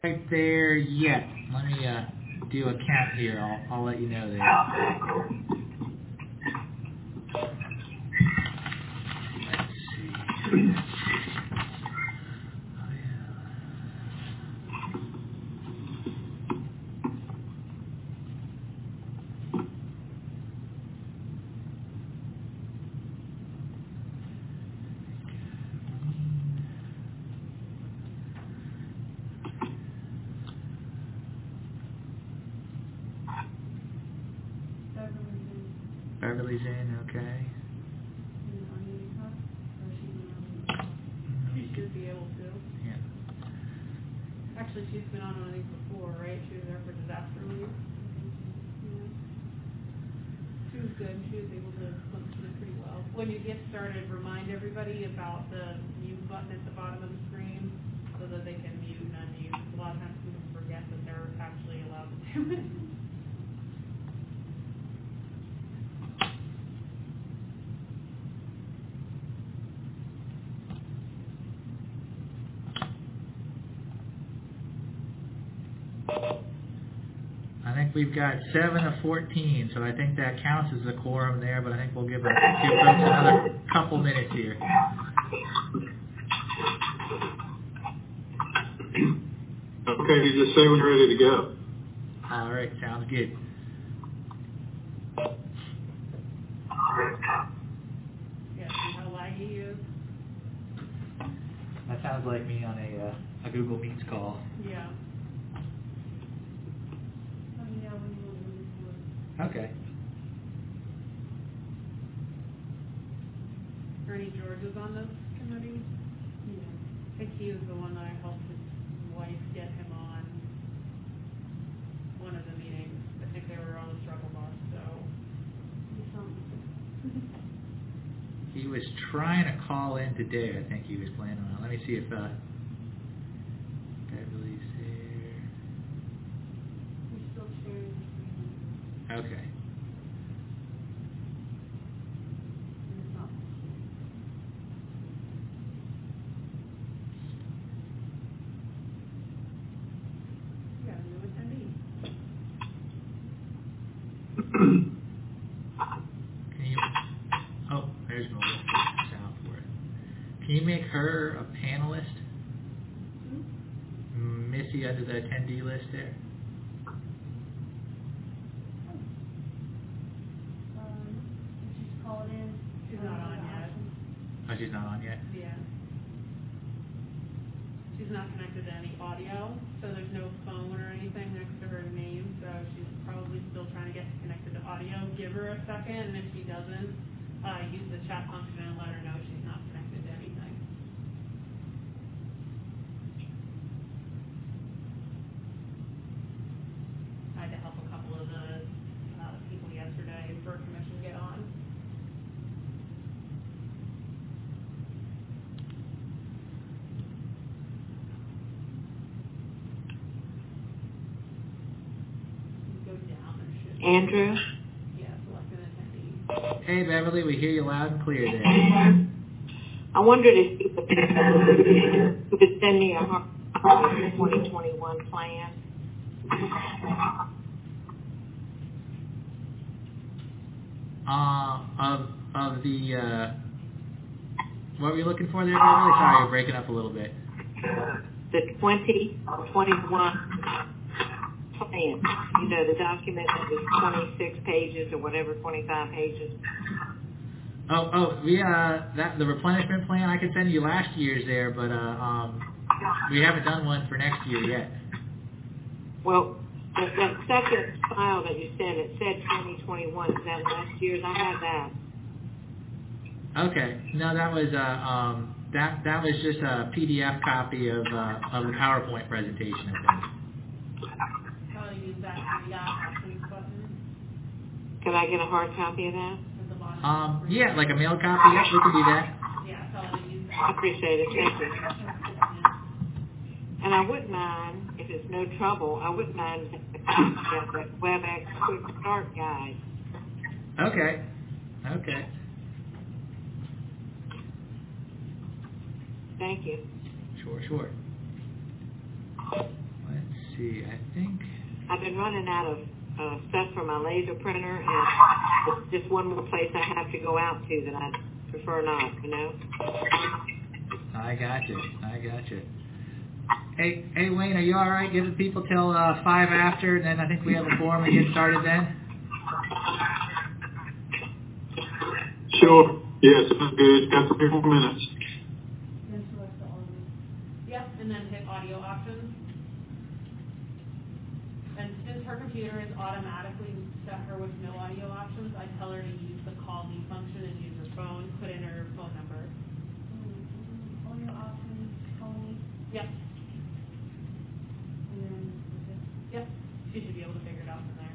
Right there yet. Let me do a count here. I'll let you know there. Let's see. Oh, yeah. Beverly's in, okay. She should be able to. Yeah. Actually, she's been on these before, right? She was there for disaster relief. Yeah. She was good. She was able to function it pretty well. When you get started, remind everybody about the mute button at the bottom of the screen so that they can mute and unmute. A lot of times people forget that they're actually allowed to do it. I think we've got 7 of 14, so I think that counts as a quorum there, but I think we'll give folks another couple minutes here. Okay, you just say when you're ready to go. All right, sounds good. Yeah, see how laggy he is? That sounds like me on a Google Meets call. Yeah. Okay. Ernie George was on this committee. Yeah. I think he was the one that I helped his wife get him on one of the meetings. I think they were on the struggle bus, so. He was trying to call in today, I think he was planning on. Let me see if Beverly's here. We're still sharing the screen. Okay. Can you? Oh, there's Melissa Southworth. Can you make her a panelist? Missy under the attendee list there. She's called in. She's not on yet. Oh, she's not on yet? Yeah. She's not connected to any audio, so there's no phone or anything next to her name, so she's probably still trying to get connected to audio. Give her a second, and if she doesn't, use the chat function and let her know she's not connected to anything. I had to help a couple of the people yesterday for commission get on. Go down, there should be. Andrew? Yeah, select an attendee. Hey, Beverly, we hear you loud and clear there. I wondered if you could send me a hard copy of the 2021 plan. Of the, what were you looking for there, Beverly? Sorry, you're breaking up a little bit. The 2021 plan. You know, the document that was 26 pages or whatever, 25 pages. The replenishment plan, I could send you last year's there, but we haven't done one for next year yet. Well, that second file that you sent, it said 2021. Is that last year's? I have that. Okay. No, that was that was just a PDF copy of the PowerPoint presentation, I think. Probably use that options button Can I get a hard copy of that? at the bottom. Yeah, like a mail copy. Yes, we can do that. Yeah, probably use that. I appreciate it. Thank you. And I wouldn't mind, if it's no trouble, I wouldn't mind the copy of that WebEx Quick Start Guide. Okay. Thank you. Sure. Let's see. I think. I've been running out of stuff for my laser printer, and it's just one more place I have to go out to that I prefer not, you know? I got you. Hey, Wayne, are you all right giving people till 5 after, and then I think we have a forum and get started then? Sure. Yes, it's good. Got 3 more minutes. Then select the audio. Yep, and then hit audio options. And since her computer is automatically set her with no audio options, I tell her to use the call me function and use her phone, put in her phone number. Audio options, call me, Yep, and then, yep, she should be able to figure it out from there.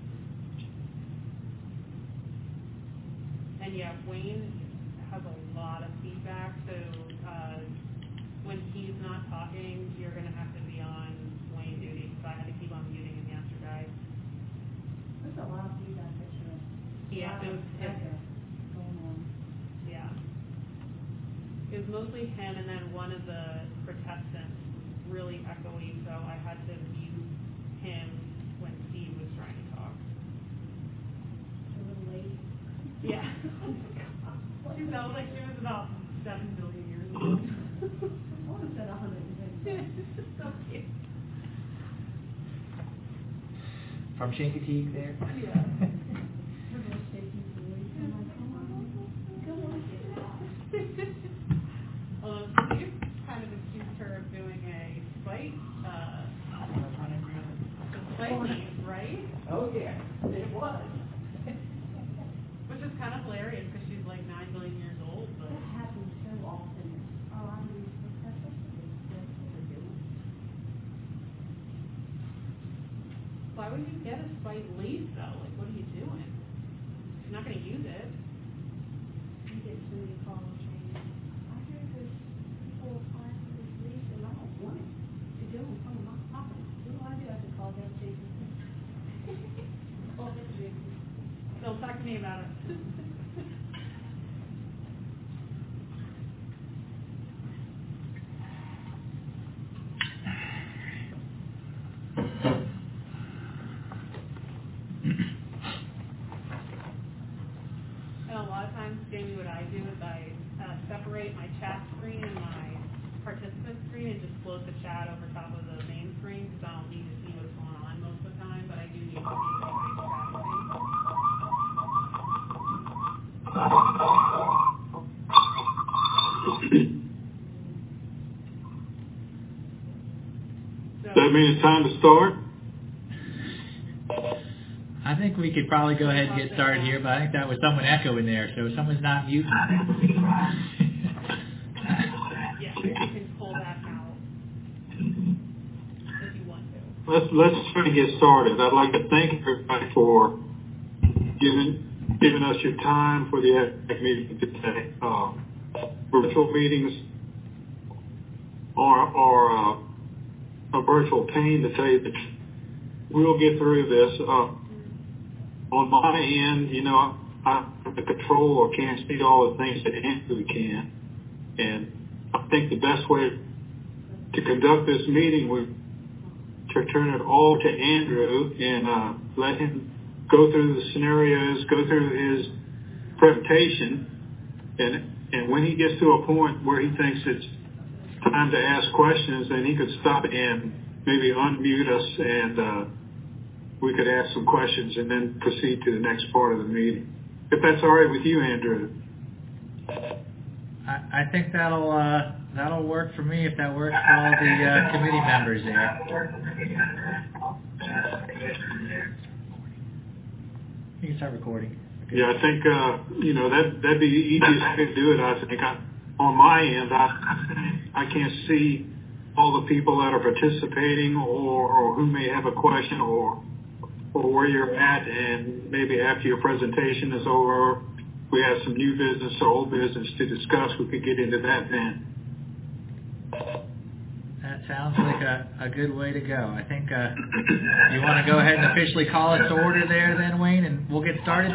And yeah, Wayne has a lot of feedback, so when he's not talking, you're gonna have to be on Wayne duty, so I had to keep on muting him yesterday. there's a lot of feedback that you're. Yeah, it was him. Going on. Yeah. It was mostly him, and then one of the protestants really echoey, so I had to mute him when Steve was trying to talk. It's a little late. Yeah. She sounds like she was about 7 billion years old. I would have said 150. So cute. From Chincoteague there? Yeah. Her voice taking some weight. I'm like, come on, get it out. Although Steve kind of accused her of doing a spite piece, right? Oh, yeah. It was. Which is kind of hilarious because she's like 9 billion years old, but That happens so often. Oh, I'm really, that's what they're doing. why would you get a spite leaf though? Like, what are you doing? You're not going to use it. You get so many calls saying, I hear there's people applying for this lease and I don't want it to go in front of my property. What do? I have to call them, Jason. Call them, Jason. They'll talk to me about it. And a lot of times, Jamie, what I do is I separate my chat screen and my participant screen and just float the chat over top of the main screen because I don't need to see what's going on most of the time, but I do need to see everybody's chat screen. So, That means it's time to start? I think we could probably go ahead and get started here, but I think that was someone echoing there, so someone's not muting. yeah, you can pull that out if you want to. Let's try to get started. I'd like to thank everybody for giving us your time for the ACT meeting today. Virtual meetings are a virtual pain, to tell you the truth. We'll get through this. On my end, you know, I have to control or can't see all the things that Andrew can. And I think the best way to conduct this meeting would to turn it all to Andrew and let him go through the scenarios, go through his presentation, and when he gets to a point where he thinks it's time to ask questions, then he could stop and maybe unmute us and we could ask some questions and then proceed to the next part of the meeting. If that's all right with you, Andrew. I think that'll work for me if that works for all the committee members there. You can start recording. Okay. Yeah, I think that'd be the easiest way to do it. I think on my end, I can't see all the people that are participating or who may have a question or where you're at, and maybe after your presentation is over, we have some new business or old business to discuss. We could get into that then. That sounds like a good way to go. I think you want to go ahead and officially call us to order there then, Wayne, and we'll get started?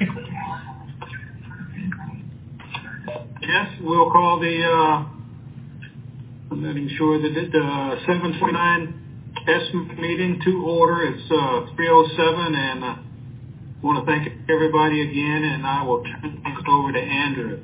Yes, we'll call I'm making sure that 729 SMAC meeting to order. It's 3:07, and I want to thank everybody again, and I will turn things over to Andrew.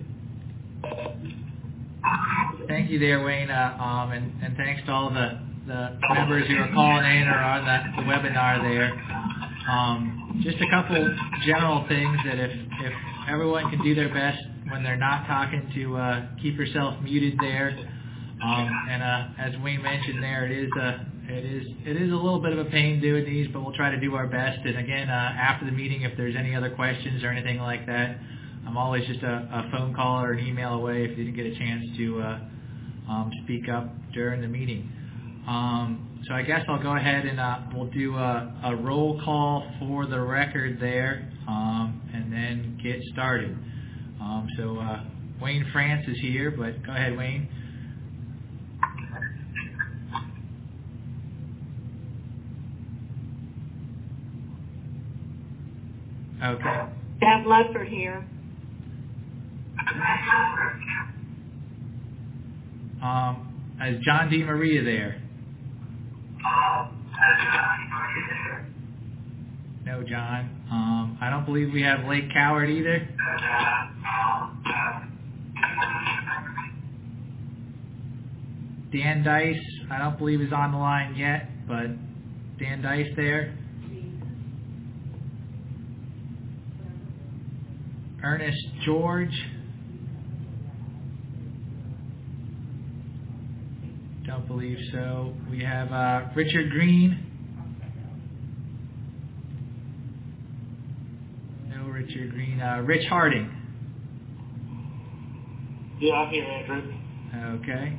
Thank you there, Wayne, and thanks to all the members who are calling in or on the webinar there. Just a couple general things that if everyone can do their best when they're not talking to keep yourself muted there. And as Wayne mentioned there, it is a little bit of a pain doing these, but we'll try to do our best. And again, after the meeting, if there's any other questions or anything like that, I'm always just a phone call or an email away if you didn't get a chance to speak up during the meeting. So I guess I'll go ahead and we'll do a roll call for the record there, and then get started. So Wayne France is here, but go ahead, Wayne. Okay. Dad Ledford here. Is John D. Maria there? No, John. I don't believe we have Lake Coward either. Dan Dice, I don't believe is on the line yet, but Dan Dice there. Ernest George. Don't believe so. We have Richard Green. No Richard Green. Rich Harding. Yeah, I'm here, Andrew. Okay.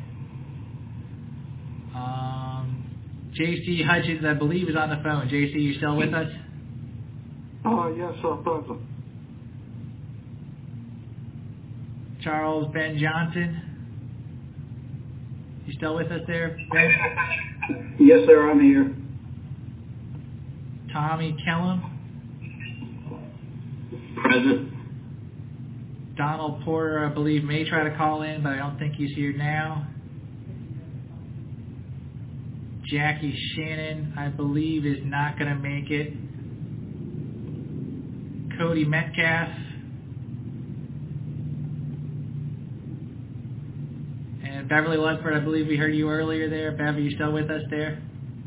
J.C. Hutchins, I believe, is on the phone. J.C., you still with us? Yes, I'm present. Charles Ben Johnson. You still with us there, Ben? Yes, sir, I'm here. Tommy Kellum. Present. Donald Porter, I believe, may try to call in, but I don't think he's here now. Jackie Shannon, I believe, is not going to make it. Cody Metcalf. And Beverly Ludford, I believe we heard you earlier there. Bev, are you still with us there?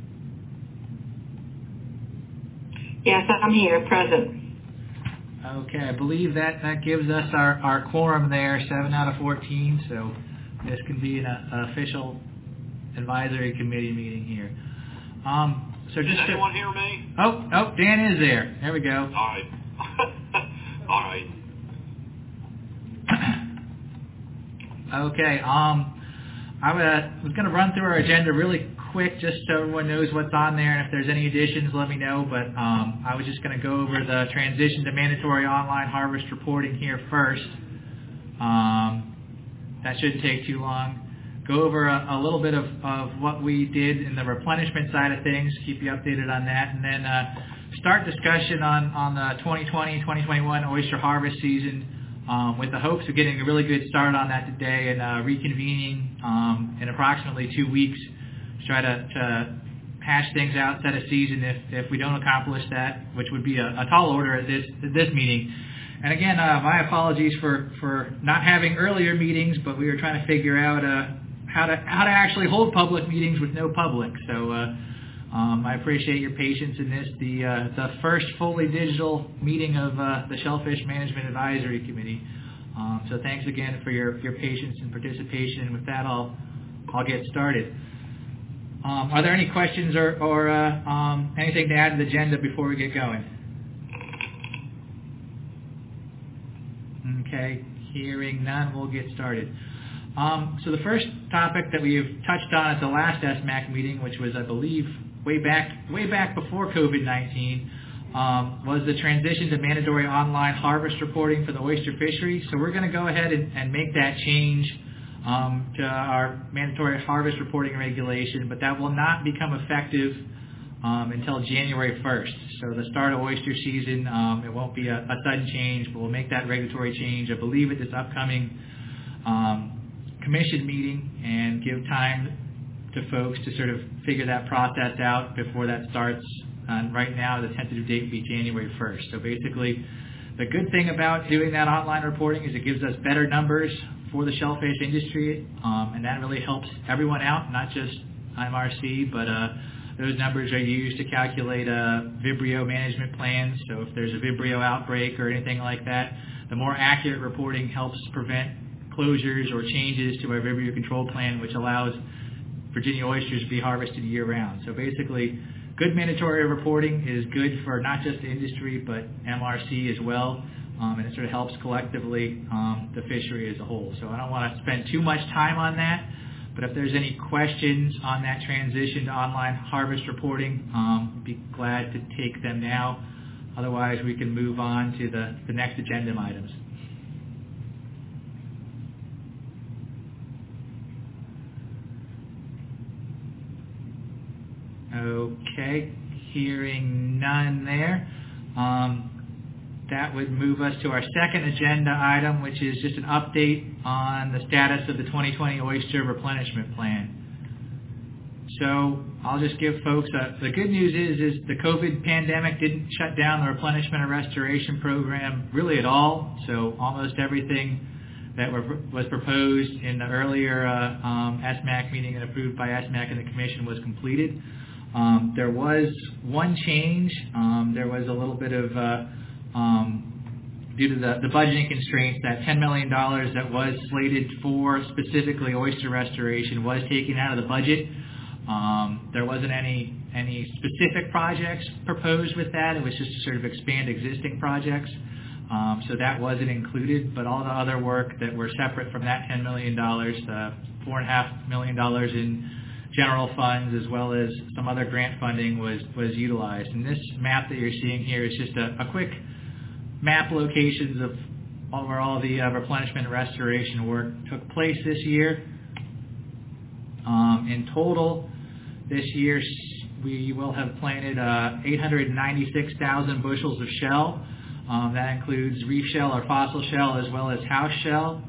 Yes, I'm here, present. Okay, I believe that gives us our quorum there, 7 out of 14, so this can be an official advisory committee meeting here. So just Can anyone hear me? Oh, Dan is there. There we go. All right. All right. Okay, I was going to run through our agenda really quick just so everyone knows what's on there, and if there's any additions, let me know, but I was just going to go over the transition to mandatory online harvest reporting here first. That shouldn't take too long. Go over a little bit of what we did in the replenishment side of things, keep you updated on that, and then start discussion on the 2020-2021 oyster harvest season with the hopes of getting a really good start on that today and reconvening in approximately 2 weeks to try to hash things out, set a season if we don't accomplish that, which would be a tall order at this meeting. And again, my apologies for not having earlier meetings, but we were trying to figure out how to actually hold public meetings with no public. So I appreciate your patience in this, the first fully digital meeting of the Shellfish Management Advisory Committee. So thanks again for your patience and participation. And with that, I'll get started. Are there any questions or anything to add to the agenda before we get going? Okay, hearing none, we'll get started. So the first topic that we've touched on at the last SMAC meeting, which was, I believe, way back before COVID-19, was the transition to mandatory online harvest reporting for the oyster fishery. So we're going to go ahead and make that change to our mandatory harvest reporting regulation, but that will not become effective until January 1st. So the start of oyster season, it won't be a sudden change, but we'll make that regulatory change, I believe, at this upcoming commission meeting and give time to folks to sort of figure that process out before that starts. And right now, the tentative date would be January 1st. So basically, the good thing about doing that online reporting is it gives us better numbers for the shellfish industry, and that really helps everyone out, not just MRC, but those numbers are used to calculate Vibrio management plans. So if there's a Vibrio outbreak or anything like that, the more accurate reporting helps prevent closures or changes to our Vibrio control plan, which allows Virginia oysters to be harvested year-round. So basically, good mandatory reporting is good for not just the industry, but MRC as well, and it sort of helps collectively the fishery as a whole. So I don't want to spend too much time on that, but if there's any questions on that transition to online harvest reporting, I'd be glad to take them now. Otherwise, we can move on to the next agenda items. Okay, hearing none there. That would move us to our second agenda item, which is just an update on the status of the 2020 oyster replenishment plan. So I'll just give folks, the good news is the COVID pandemic didn't shut down the replenishment and restoration program really at all. So almost everything that was proposed in the earlier SMAC meeting and approved by SMAC and the Commission was completed. There was one change. There was a little bit of, due to the budgeting constraints, that $10 million that was slated for specifically oyster restoration was taken out of the budget. There wasn't any specific projects proposed with that. It was just to sort of expand existing projects. So that wasn't included, but all the other work that were separate from that $10 million, $4.5 million in general funds as well as some other grant funding was utilized. And this map that you're seeing here is just a quick map locations of where all the replenishment and restoration work took place this year. In total, this year we will have planted 896,000 bushels of shell. That includes reef shell or fossil shell as well as house shell.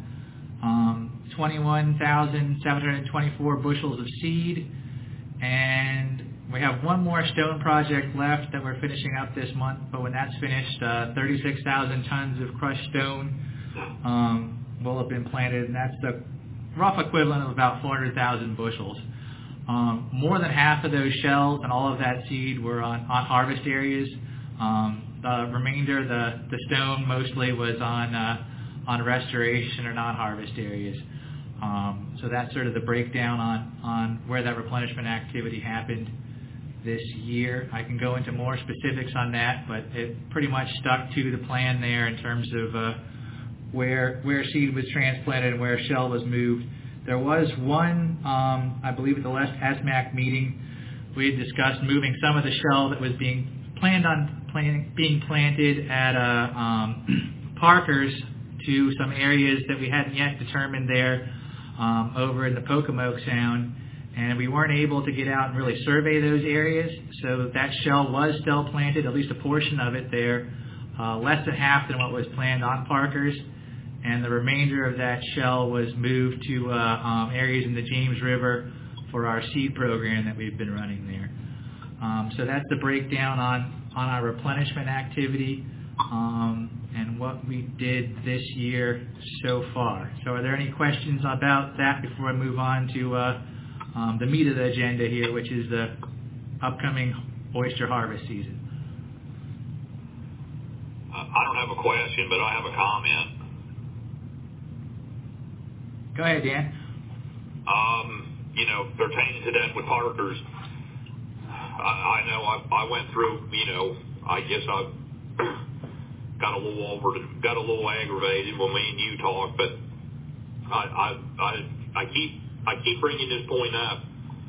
21,724 bushels of seed, and we have one more stone project left that we're finishing up this month, but when that's finished, 36,000 tons of crushed stone will have been planted, and that's the rough equivalent of about 400,000 bushels. More than half of those shells and all of that seed were on harvest areas. The remainder, the stone mostly was on restoration or non-harvest areas. So that's sort of the breakdown on where that replenishment activity happened this year. I can go into more specifics on that, but it pretty much stuck to the plan there in terms of where seed was transplanted and where shell was moved. There was one, I believe at the last ASMAC meeting, we had discussed moving some of the shell that was being being planted at Parker's to some areas that we hadn't yet determined there over in the Pocomoke Sound, and we weren't able to get out and really survey those areas, so that shell was still planted, at least a portion of it there, less than half than what was planned on Parker's, and the remainder of that shell was moved to areas in the James River for our seed program that we've been running there. So that's the breakdown on our replenishment activity and what we did this year so far. So are there any questions about that before I move on to the meat of the agenda here, which is the upcoming oyster harvest season? I don't have a question, but I have a comment. Go ahead, Dan. Pertaining to that with Parker's, I know I went through, I guess I got a little aggravated when me and you talked, but I keep bringing this point up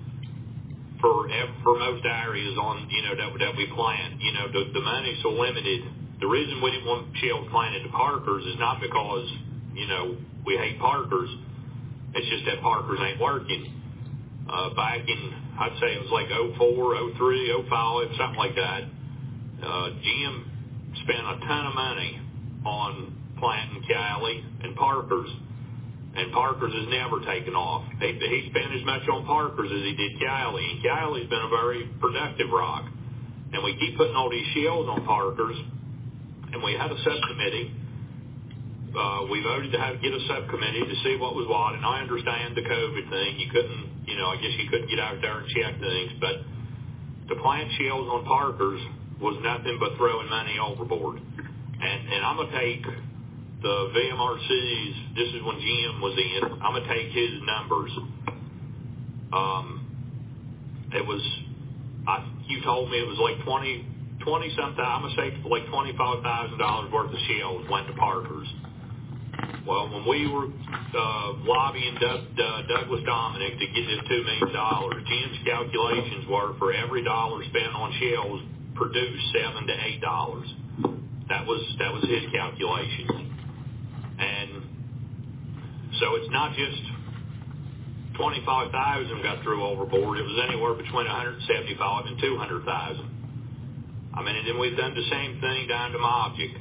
for most areas on, that we plant. The money's so limited. The reason we didn't want shells planted to Parker's is not because, we hate Parker's. It's just that Parker's ain't working. Back in, I'd say it was like 04, 03, 05, something like that, Jim spent a ton of money on planting Cali and Parker's. And Parker's has never taken off. He spent as much on Parker's as he did Cali, and Cali's been a very productive rock. And we keep putting all these shells on Parker's, and we had a subcommittee. We voted to get a subcommittee to see what was what, and I understand the COVID thing. You couldn't, I guess you couldn't get out there and check things, but to plant shells on Parker's was nothing but throwing money overboard. And I'm going to take the VMRC's, this is when Jim was in, I'm going to take his numbers. You told me it was like 20 something, I'm going to say like $25,000 worth of shells went to Parker's. Well, when we were lobbying Douglas Dominic to get this $2 million, Jim's calculations were for every dollar spent on shells, produced $7 to $8. That was his calculations. And so it's not just 25,000 got through overboard. It was anywhere between 175 and 200,000. I mean, and then we've done the same thing down to Mogic.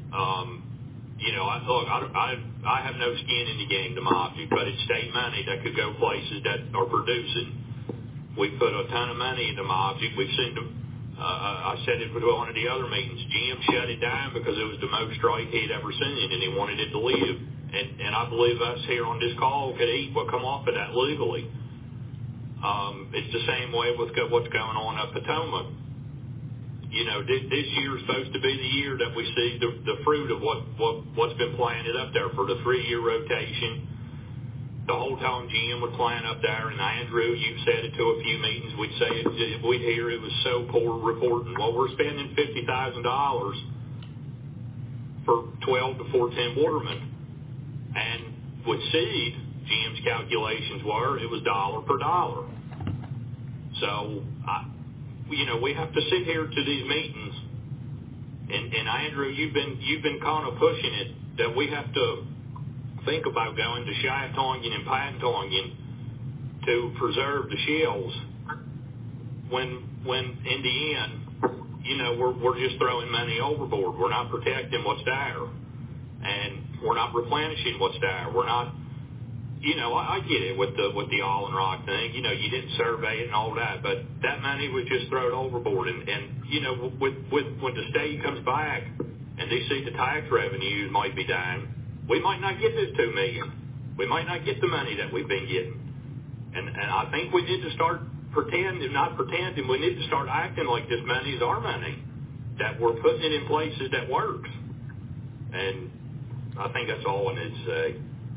I have no skin in the game to Mogic, but it's state money that could go places that are producing. We put a ton of money into Mogic. We've seen them. I said it with one of the other meetings. Jim shut it down because it was the most strike he'd ever seen, and he wanted it to live. And I believe us here on this call could eat what come off of that legally. It's the same way with what's going on up Potomac. This year is supposed to be the year that we see the fruit of what's been planted up there for the 3-year rotation. The whole time Jim would plant up there, and Andrew, you've said it to a few meetings, we'd say we'd hear it was so poor reporting. Well, we're spending $50,000 for 12 to 14 watermen. And with seed, Jim's calculations were it was dollar per dollar. So, we have to sit here to these meetings, and Andrew, you've been kind of pushing it that we have to think about going to Cheyetongan and Patongan to preserve the shells. When in the end, we're just throwing money overboard. We're not protecting what's there, and we're not replenishing what's there. We're not. I get it with the Allen Rock thing. You didn't survey it and all that, but that money was just thrown overboard. And with when the state comes back and they see the tax revenues might be down, we might not get this $2 million. We might not get the money that we've been getting. And I think we need to start not pretending. We need to start acting like this money is our money, that we're putting it in places that works. And I think that's all I need to say.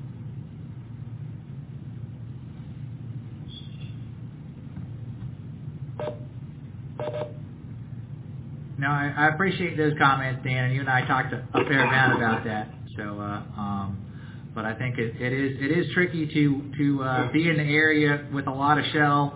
No, I appreciate those comments, Dan, and you and I talked a fair amount about that. So, but I think it is tricky to be in the area with a lot of shell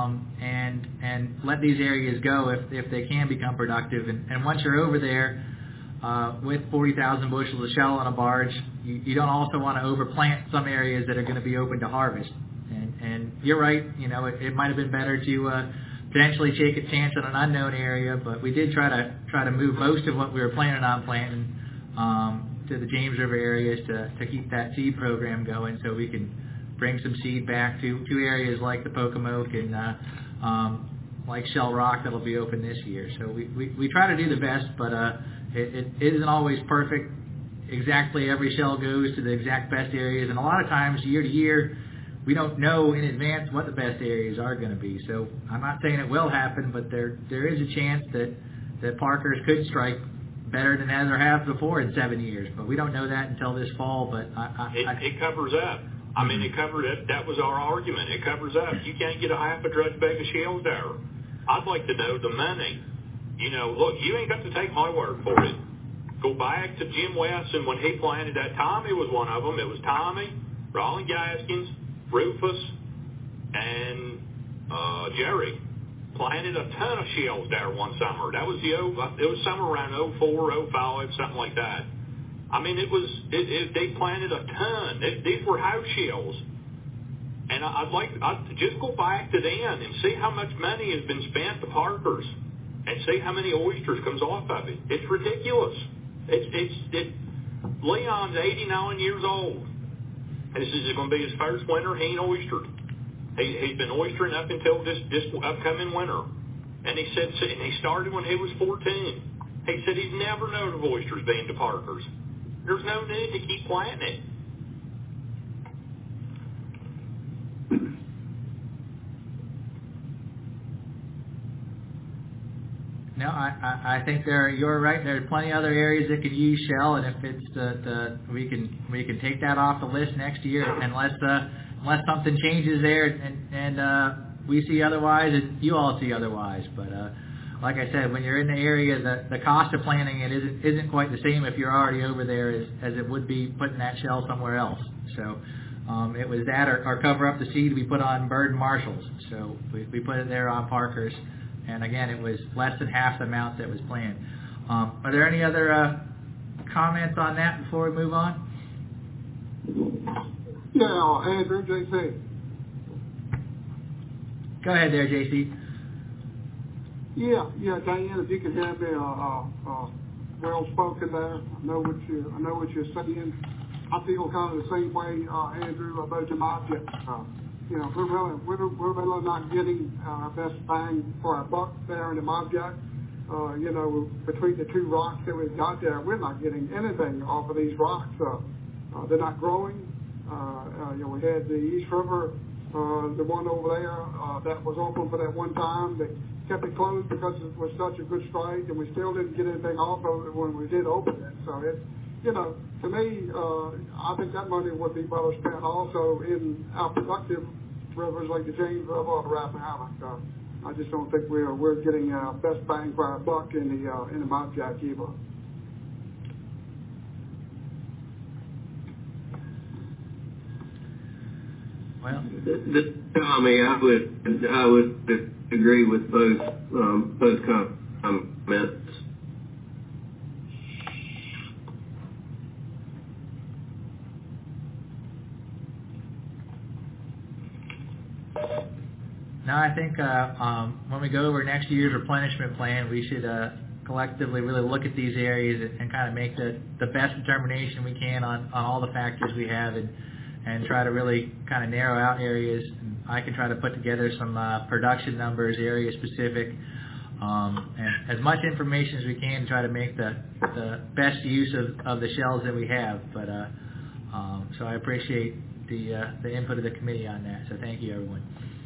and let these areas go if they can become productive. And once you're over there with 40,000 bushels of shell on a barge, you don't also want to overplant some areas that are going to be open to harvest. And you're right. It might have been better to potentially take a chance on an unknown area, but we did try to move most of what we were planning on planting to the James River areas to keep that seed program going, so we can bring some seed back to areas like the Pocomoke and like Shell Rock that'll be open this year. So we try to do the best, but it isn't always perfect. Exactly every shell goes to the exact best areas, and a lot of times year to year we don't know in advance what the best areas are going to be. So I'm not saying it will happen, but there is a chance that Parker's could strike better than either have before in 7 years. But we don't know that until this fall. But it covers up. I mean, it covered it. That was our argument. It covers up. You can't get a half a dredge bag of shells there. I'd like to know the money. Look, you ain't got to take my word for it. Go back to Jim West, and when he planted that, Tommy was one of them. It was Tommy, Rollin Gaskins, Rufus, and Jerry planted a ton of shells there one summer. That was it was somewhere around 04, 05, something like that. I mean, they planted a ton. These were house shells. And I'd just go back to then and see how much money has been spent to Parker's and see how many oysters comes off of it. It's ridiculous. Leon's 89 years old. And this is going to be his first winter he ain't oystered. He's been oystering up until this upcoming winter. And he said, and he started when he was 14. He said he's never known of oysters being to Parkers. There's no need to keep planting it. No, I think you're right. There are plenty of other areas that could use shell, and if it's we can take that off the list next year, unless something changes there and we see otherwise and you all see otherwise. But like I said, when you're in the area, the cost of planting it isn't quite the same if you're already over there as it would be putting that shell somewhere else. So it was that or cover up the seed we put on Bird and Marshalls. So we put it there on Parkers. And again, it was less than half the amount that was planned. Are there any other comments on that before we move on? Yeah, Andrew, JC. Go ahead there, JC. Yeah, Diane, if you could have me well spoken there. I know what you're saying. I feel kind of the same way, Andrew, about the object. We're really not getting our best bang for our buck there in the object. Between the two rocks that we've got there, we're not getting anything off of these rocks. They're not growing. We had the East River, the one over there that was open for that one time. They kept it closed because it was such a good strike, and we still didn't get anything off of it when we did open it. So to me, I think that money would be better spent also in our productive rivers like the James River or the Rappahannock. I just don't think we're getting our best bang for our buck in the Mopjack either. Well, Tommy, I would agree with both comments. No, I think when we go over next year's replenishment plan, we should collectively really look at these areas and kind of make the best determination we can on all the factors we have and try to really kind of narrow out areas. And I can try to put together some production numbers, area specific, and as much information as we can to try to make the best use of the shells that we have. But so I appreciate the input of the committee on that. So thank you, everyone.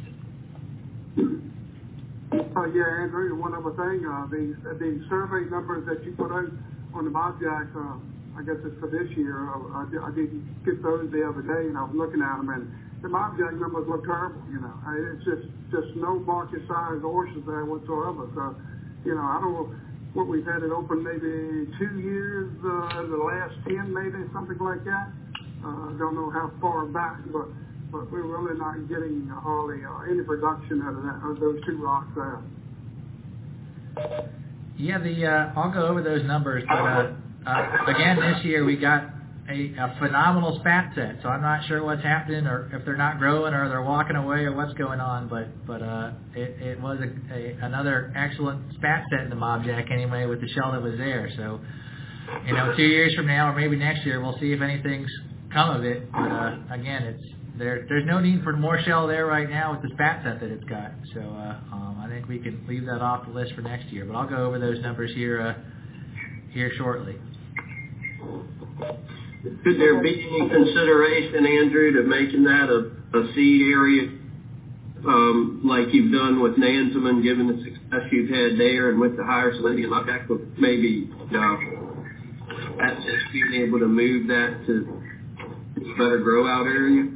Yeah, Andrew, one other thing, the survey numbers that you put out on the Mopjack, I guess it's for this year. I did get those the other day, and I was looking at them, and the Mopjack numbers look terrible. It's just no market size oysters there whatsoever. So, I don't know what we've had it open maybe 2 years, the last 10 maybe, something like that. I don't know how far back, but we're really not getting hardly any production out of those two rocks there. Yeah, I'll go over those numbers, but again, this year we got a phenomenal spat set, so I'm not sure what's happening or if they're not growing or they're walking away or what's going on, but it was another excellent spat set in the Mopjack anyway with the shell that was there. So, 2 years from now or maybe next year we'll see if anything's come of it, but again, there's no need for more shell there right now with the spat set that it's got. So I think we can leave that off the list for next year. But I'll go over those numbers here shortly. Could there be any consideration, Andrew, to making that a seed area like you've done with Nansemond, given the success you've had there, and with the higher salinity and maybe that's being able to move that to a better grow out area?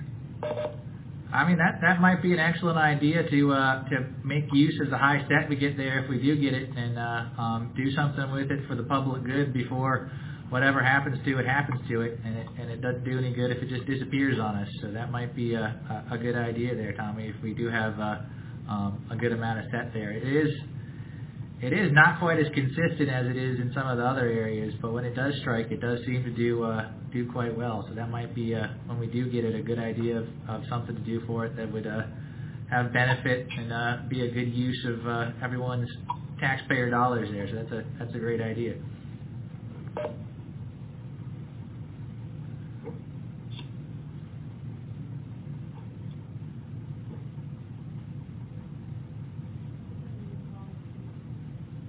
I mean, that might be an excellent idea to make use of the high set we get there if we do get it, and do something with it for the public good before whatever happens to it, and it doesn't do any good if it just disappears on us. So that might be a good idea there, Tommy, if we do have a good amount of set there. It is not quite as consistent as it is in some of the other areas, but when it does strike, it does seem to do quite well. So that might be, when we do get it, a good idea of something to do for it that would have benefit and be a good use of everyone's taxpayer dollars there. So that's a great idea.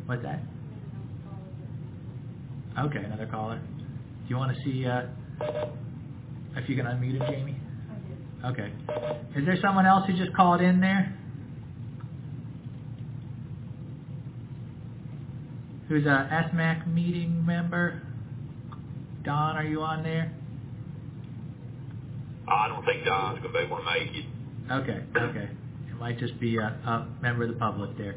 What's that? Okay, another caller. Do you want to see if you can unmute him, Jamie? Okay. Is there someone else who just called in there? Who's a SMAC meeting member? Don, are you on there? I don't think Don's going to be able to make it. Okay. It might just be a member of the public there.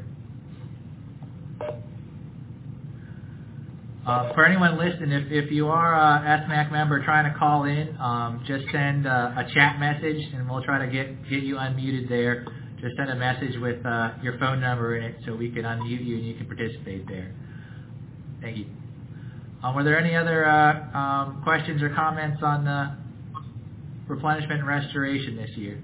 For anyone listening, if you are a SMAC member trying to call in, just send a chat message and we'll try to get you unmuted there. Just send a message with your phone number in it so we can unmute you and you can participate there. Thank you. Were there any other questions or comments on the replenishment and restoration this year?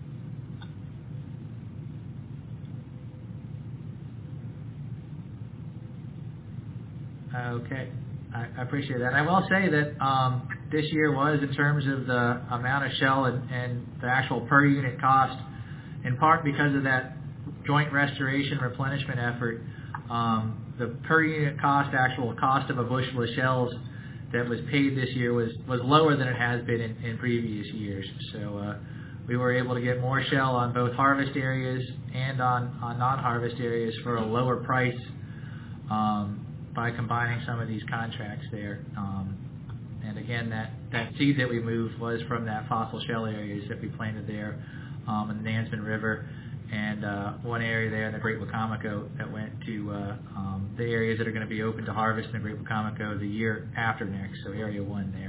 Okay, I appreciate that. I will say that this year was, in terms of the amount of shell and the actual per unit cost, in part because of that joint restoration replenishment effort, the per unit cost, actual cost of a bushel of shells that was paid this year was lower than it has been in previous years. So we were able to get more shell on both harvest areas and on non-harvest areas for a lower price by combining some of these contracts there. And again, that seed that we moved was from that fossil shell areas that we planted there in the Nansemond River, and one area there in the Great Wicomico that went to the areas that are going to be open to harvest in the Great Wicomico the year after next, so Area 1 there.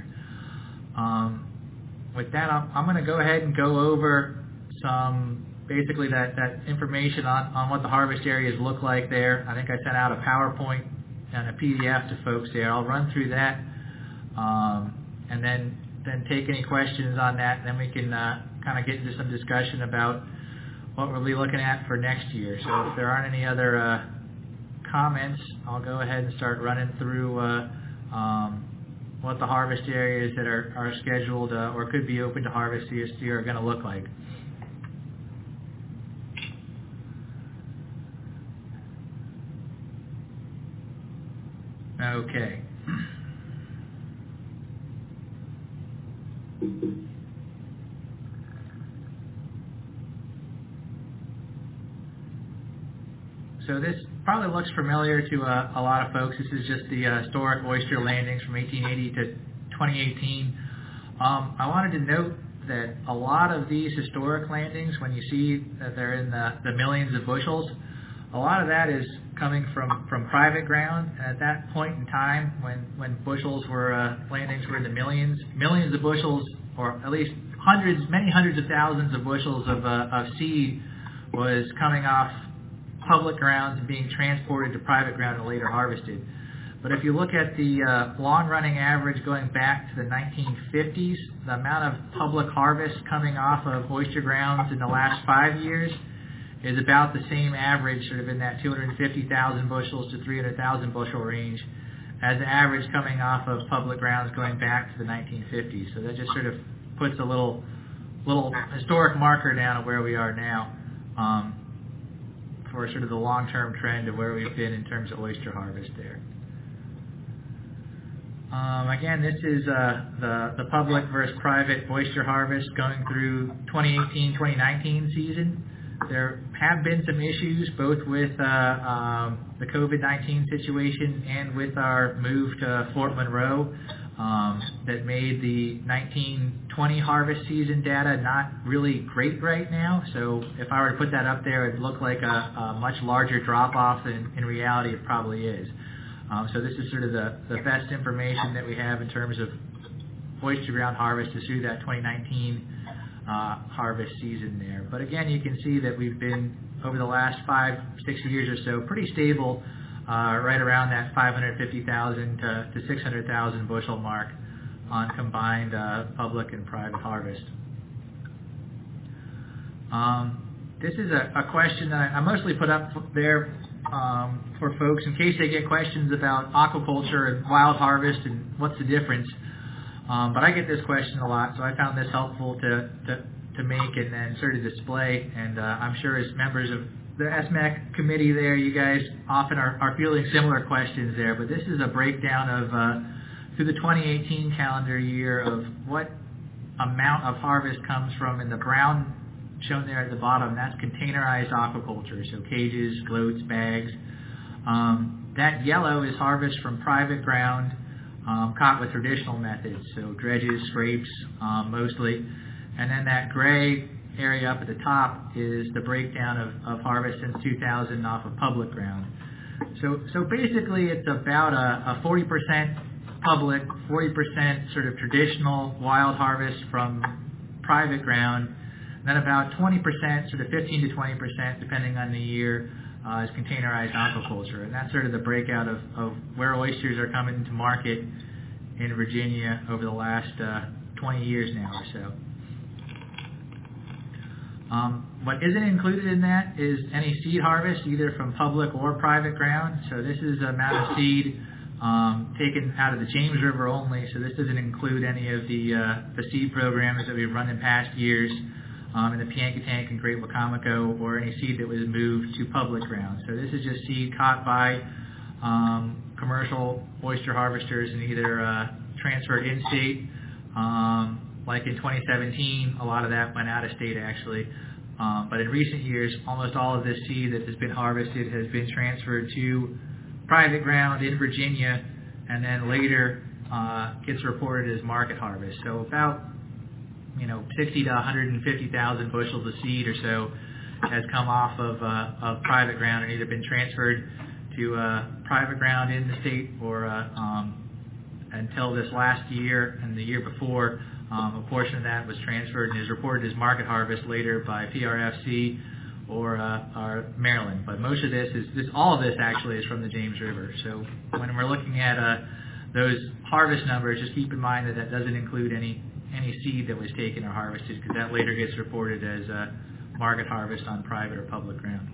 With that, I'm going to go ahead and go over basically that information on what the harvest areas look like there. I think I sent out a PowerPoint and a PDF to folks there. I'll run through that and then take any questions on that, and then we can kind of get into some discussion about what we'll be looking at for next year. So if there aren't any other comments, I'll go ahead and start running through what the harvest areas that are scheduled or could be open to harvest this year are going to look like. Okay. So this probably looks familiar to a lot of folks. This is just the historic oyster landings from 1880 to 2018. I wanted to note that a lot of these historic landings, when you see that they're in the millions of bushels, a lot of that is coming from private ground. And at that point in time, when bushels were, landings were in the millions of bushels, or at least many hundreds of thousands of bushels of seed was coming off public grounds and being transported to private ground and later harvested. But if you look at the long-running average going back to the 1950s, the amount of public harvest coming off of oyster grounds in the last 5 years is about the same average, sort of in that 250,000 bushels to 300,000 bushel range, as the average coming off of public grounds going back to the 1950s. So that just sort of puts a little historic marker down of where we are now. For sort of the long-term trend of where we've been in terms of oyster harvest there. Again, this is the public versus private oyster harvest going through 2018-2019 season. There have been some issues both with the COVID-19 situation and with our move to Fort Monroe that made the 1920 harvest season data not really great right now. So if I were to put that up there, it'd look like a much larger drop-off than in reality it probably is. So this is sort of the best information that we have in terms of oyster ground harvest is through that 2019 harvest season there. But again, you can see that we've been, over the last 5-6 years or so, pretty stable right around that 550,000 to 600,000 bushel mark on combined public and private harvest. This is a question that I mostly put up there for folks in case they get questions about aquaculture and wild harvest and what's the difference. But I get this question a lot, so I found this helpful to make and then sort of display. And I'm sure as members the SMAC committee there, you guys often are fielding similar questions there, but this is a breakdown of through the 2018 calendar year of what amount of harvest comes from, in the brown shown there at the bottom, that's containerized aquaculture, so cages, floats, bags. That yellow is harvest from private ground, caught with traditional methods, so dredges, scrapes, mostly. And then that gray area up at the top is the breakdown of harvest since 2000 off of public ground. So basically it's about a 40% public, 40% sort of traditional wild harvest from private ground, and then about 20%, sort of 15 to 20%, depending on the year, is containerized aquaculture. And that's sort of the breakout of where oysters are coming to market in Virginia over the last 20 years now or so. What isn't included in that is any seed harvest, either from public or private ground. So this is the amount of seed taken out of the James River only. So this doesn't include any of the seed programs that we've run in past years in the Piankatank and Great Wacomico, or any seed that was moved to public ground. So this is just seed caught by commercial oyster harvesters and either transferred in-state. Like in 2017, a lot of that went out of state actually. But in recent years, almost all of this seed that has been harvested has been transferred to private ground in Virginia, and then later gets reported as market harvest. So about 60 to 150,000 bushels of seed or so has come off of private ground and either been transferred to private ground in the state, or until this last year and the year before, a portion of that was transferred and is reported as market harvest later by PRFC or Maryland. But most of all of this actually is from the James River. So when we're looking at those harvest numbers, just keep in mind that doesn't include any seed that was taken or harvested, because that later gets reported as market harvest on private or public ground.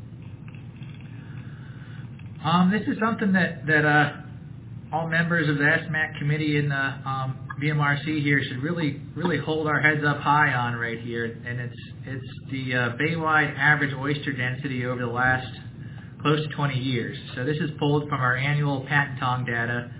This is something that all members of the SMAC committee and the BMRC here should really hold our heads up high on right here, and it's the Baywide average oyster density over the last close to 20 years. So this is pulled from our annual Patentong data,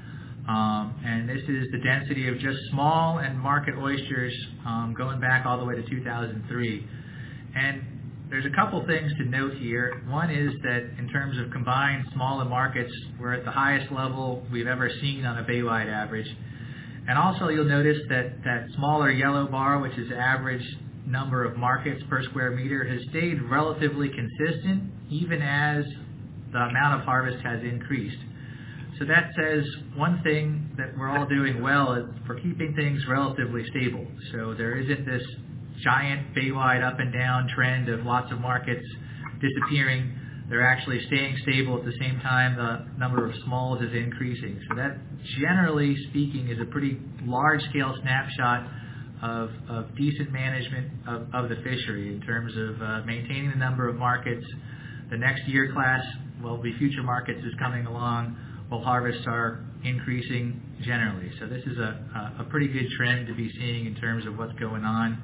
and this is the density of just small and market oysters going back all the way to 2003. And there's a couple things to note here. One is that in terms of combined small and markets, we're at the highest level we've ever seen on a Baywide average. And also you'll notice that smaller yellow bar, which is the average number of markets per square meter, has stayed relatively consistent even as the amount of harvest has increased. So that says one thing that we're all doing well is for keeping things relatively stable. So there isn't this giant Baywide up and down trend of lots of markets disappearing. They're actually staying stable at the same time the number of smalls is increasing. So that, generally speaking, is a pretty large-scale snapshot of decent management of the fishery in terms of maintaining the number of markets. The next year class, future markets is coming along, while harvests are increasing generally. So this is a pretty good trend to be seeing in terms of what's going on,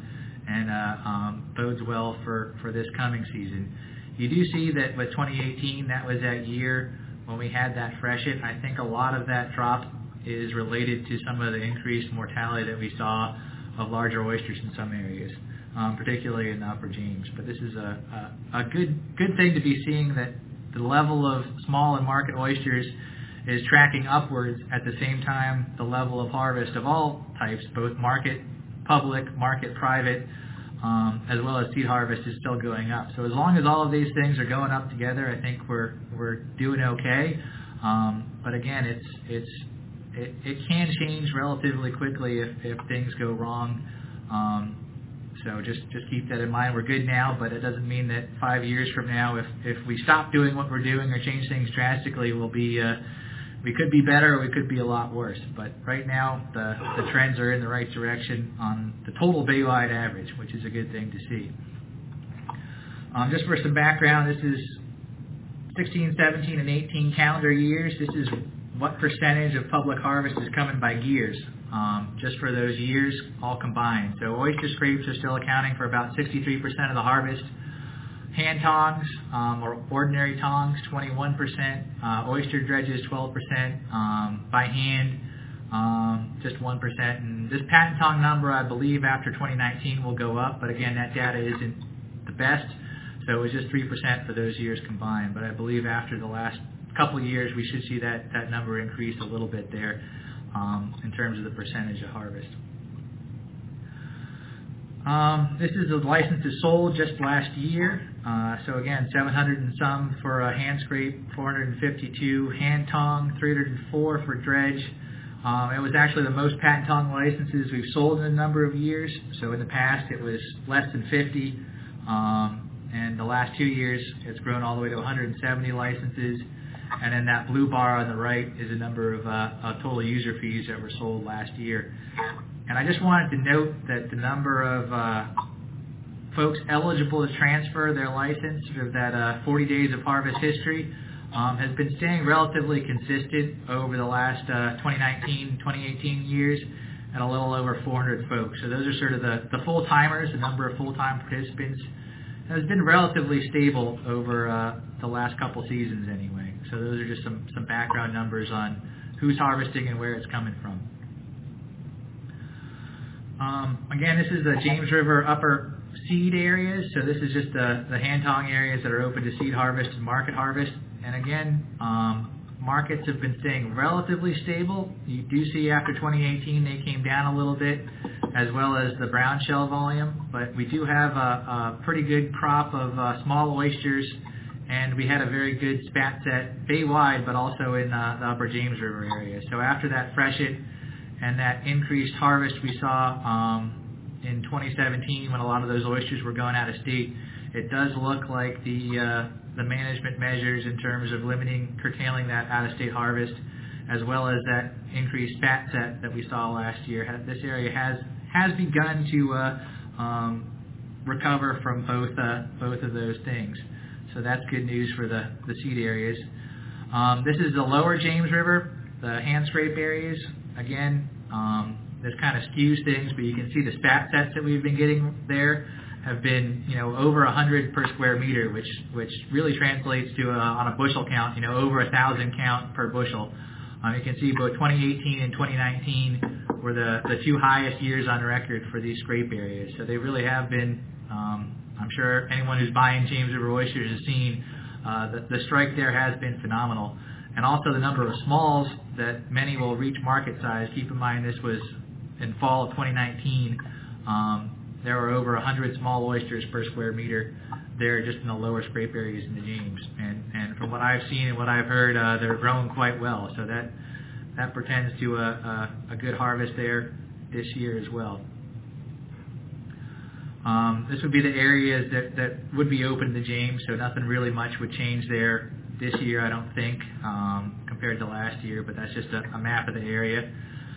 and bodes well for this coming season. You do see that with 2018, that was that year when we had that freshet. I think a lot of that drop is related to some of the increased mortality that we saw of larger oysters in some areas, particularly in the Upper James. But this is a good thing to be seeing, that the level of small and market oysters is tracking upwards. At the same time, the level of harvest of all types, both market, public, market, private, as well as seed harvest, is still going up. So as long as all of these things are going up together, I think we're doing okay. But again, it can change relatively quickly if things go wrong. So just keep that in mind. We're good now, but it doesn't mean that 5 years from now, if we stop doing what we're doing or change things drastically, we could be better or we could be a lot worse. But right now, the trends are in the right direction on the total Baywide average, which is a good thing to see. Just for some background, this is 16, 17, and 18 calendar years. This is what percentage of public harvest is coming by gears, just for those years all combined. So oyster scrapes are still accounting for about 63% of the harvest. hand tongs or ordinary tongs, 21%. Oyster dredges, 12%. By hand, just 1%. And this patent tong number, I believe, after 2019 will go up. But again, that data isn't the best. So it was just 3% for those years combined. But I believe after the last couple of years, we should see that number increase a little bit there in terms of the percentage of harvest. This is the licenses sold just last year. So again, 700 and some for a hand scrape, 452 hand tong, 304 for dredge. It was actually the most patent tong licenses we've sold in a number of years. So in the past, it was less than 50. And the last 2 years, it's grown all the way to 170 licenses. And then that blue bar on the right is a number of total user fees that were sold last year. And I just wanted to note that the number of folks eligible to transfer their license for that 40 days of harvest history has been staying relatively consistent over the last 2019, 2018 years at a little over 400 folks. So those are sort of the full-timers, the number of full-time participants has been relatively stable over the last couple seasons anyway. So those are just some background numbers on who's harvesting and where it's coming from. Again, this is the James River upper seed areas. So this is just the hand tong areas that are open to seed harvest and market harvest. And again, markets have been staying relatively stable. You do see after 2018 they came down a little bit, as well as the brown shell volume. But we do have a pretty good crop of small oysters, and we had a very good spat set bay-wide, but also in the upper James River area. So after that freshet and that increased harvest we saw in 2017 when a lot of those oysters were going out of state, it does look like the management measures in terms of curtailing that out-of-state harvest, as well as that increased spat set that we saw last year. This area has begun to recover from both of those things. So that's good news for the seed areas. This is the lower James River, the hand scrape areas. Again, this kind of skews things, but you can see the spat sets that we've been getting there have been, over 100 per square meter, which really translates to on a bushel count, over 1,000 count per bushel. You can see both 2018 and 2019 were the two highest years on record for these scrape areas. So they really have been. I'm sure anyone who's buying James River oysters has seen the strike there has been phenomenal. And also the number of smalls that many will reach market size. Keep in mind this was in fall of 2019. There were over 100 small oysters per square meter there just in the lower scrape areas in the James. And from what I've seen and what I've heard, they're growing quite well. So that portends to a good harvest there this year as well. This would be the areas that would be open to James, so nothing really much would change there this year, I don't think, compared to last year, but that's just a map of the area.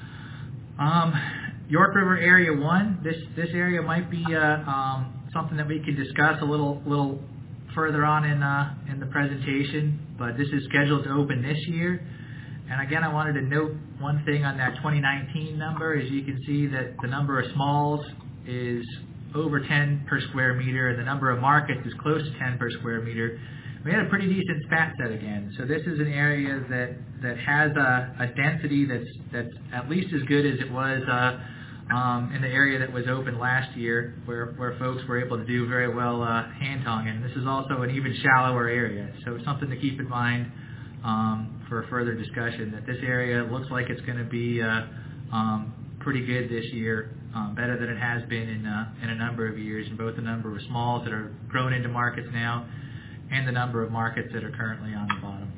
York River Area 1, this area might be something that we could discuss a little further on in the presentation, but this is scheduled to open this year. And again, I wanted to note one thing on that 2019 number. As you can see that the number of smalls is over 10 per square meter, and the number of markets is close to 10 per square meter. We had a pretty decent spat set again. So this is an area that has a density that's at least as good as it was in the area that was open last year, where folks were able to do very well hand tonging. This is also an even shallower area, so it's something to keep in mind for further discussion. That this area looks like it's going to be pretty good this year, better than it has been in a number of years, in both the number of smalls that are grown into markets now and the number of markets that are currently on the bottom.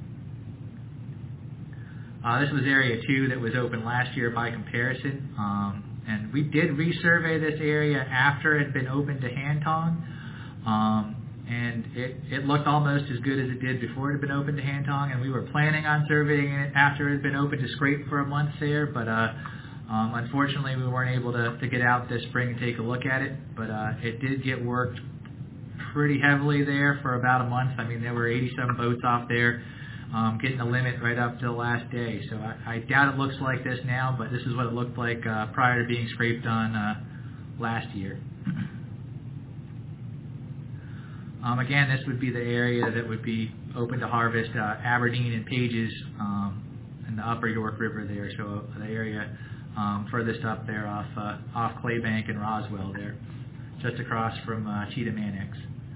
This was Area 2 that was open last year by comparison. And we did resurvey this area after it had been open to hand tong. And it looked almost as good as it did before it had been open to hand tong. And we were planning on surveying it after it had been open to scrape for a month there. But unfortunately, we weren't able to get out this spring and take a look at it. But it did get worked pretty heavily there for about a month. I mean, there were 87 boats off there, getting the limit right up to the last day. So I doubt it looks like this now, but this is what it looked like prior to being scraped on last year. Again, this would be the area that would be open to harvest, Aberdeen and Pages in the upper York River there, so the area furthest up there off Claybank and Roswell there, just across from Cheatham Annex.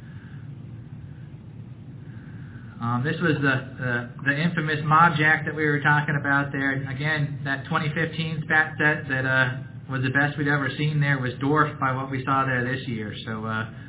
This was the infamous Mob Jack that we were talking about there. Again, that 2015 spat set that was the best we'd ever seen there was dwarfed by what we saw there this year. So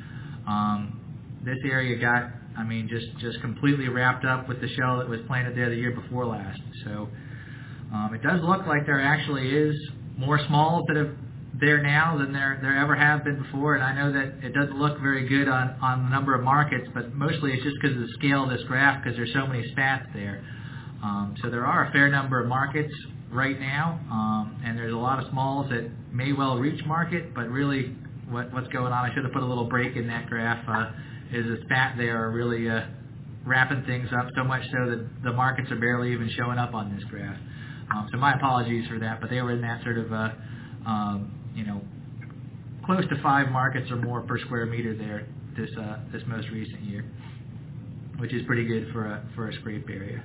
this area got, just completely wrapped up with the shell that was planted there the year before last. So it does look like there actually is more smalls that have there now than there ever have been before, and I know that it doesn't look very good on the number of markets, but mostly it's just because of the scale of this graph, because there's so many spats there. So there are a fair number of markets right now, and there's a lot of smalls that may well reach market, but really what's going on, I should have put a little break in that graph, is the spat there are really wrapping things up so much so that the markets are barely even showing up on this graph. So my apologies for that, but they were in that sort of close to 5 markets or more per square meter there this most recent year, which is pretty good for a scrape area.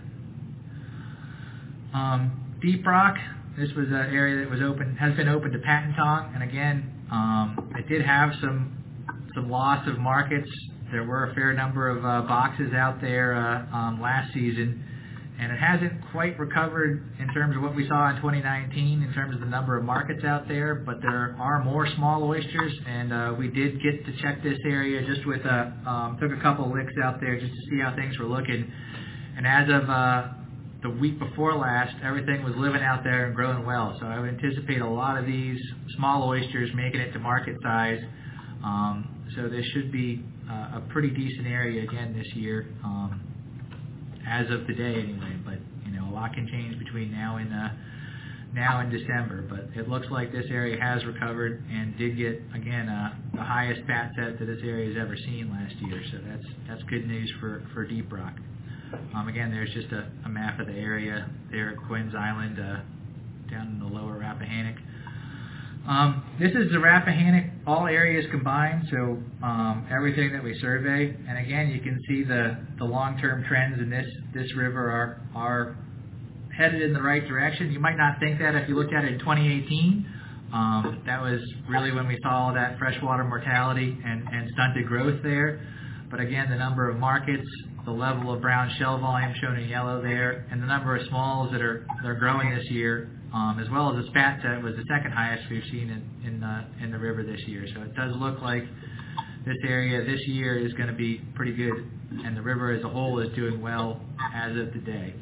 Deep Rock, this was an area that has been open to Patentong, and again, it did have some loss of markets. There were a fair number of boxes out there last season, and it hasn't quite recovered in terms of what we saw in 2019 in terms of the number of markets out there, but there are more small oysters, and we did get to check this area just with took a couple licks out there just to see how things were looking, and as of the week before last, everything was living out there and growing well, so I would anticipate a lot of these small oysters making it to market size, so this should be a pretty decent area again this year. As of today, anyway, but a lot can change between now and December. But it looks like this area has recovered and did get again the highest spat set that this area has ever seen last year. So that's good news for Deep Rock. Again, there's just a map of the area there at Quinn's Island down in the lower Rappahannock. This is the Rappahannock, all areas combined, so everything that we survey. And again, you can see the long-term trends in this river are headed in the right direction. You might not think that if you looked at it in 2018. That was really when we saw that freshwater mortality and stunted growth there. But again, the number of markets, the level of brown shell volume shown in yellow there, and the number of smalls that are growing this year, as well as the spat set was the second highest we've seen in the river this year. So it does look like this area this year is going to be pretty good, and the river as a whole is doing well as of today.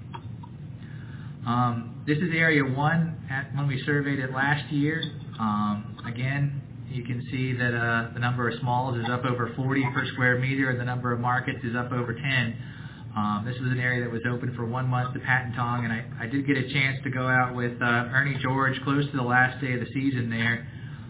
This is Area 1 when we surveyed it last year. Again, you can see that the number of smalls is up over 40 per square meter, and the number of markets is up over 10. This was an area that was open for 1 month to Patentong, and I did get a chance to go out with Ernie George close to the last day of the season there.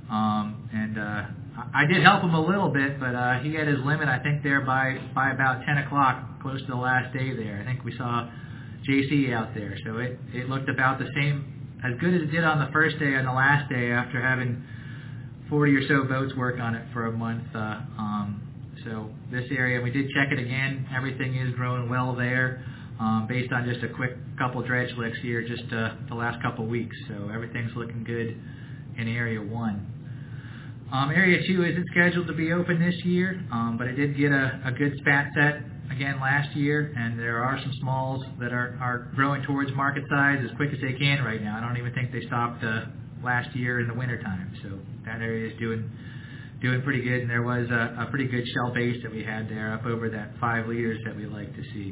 I did help him a little bit, but he had his limit, I think, there by about 10 o'clock, close to the last day there. I think we saw JC out there, so it looked about the same, as good as it did on the first day and the last day after having 40 or so boats work on it for a month. So this area, we did check it again. Everything is growing well there based on just a quick couple dredge licks here just the last couple weeks. So everything's looking good in Area 1. Area 2 isn't scheduled to be open this year, but it did get a good spat set again last year, and there are some smalls that are growing towards market size as quick as they can right now. I don't even think they stopped last year in the wintertime, so that area is doing pretty good, and there was a pretty good shell base that we had there up over that 5 liters that we like to see.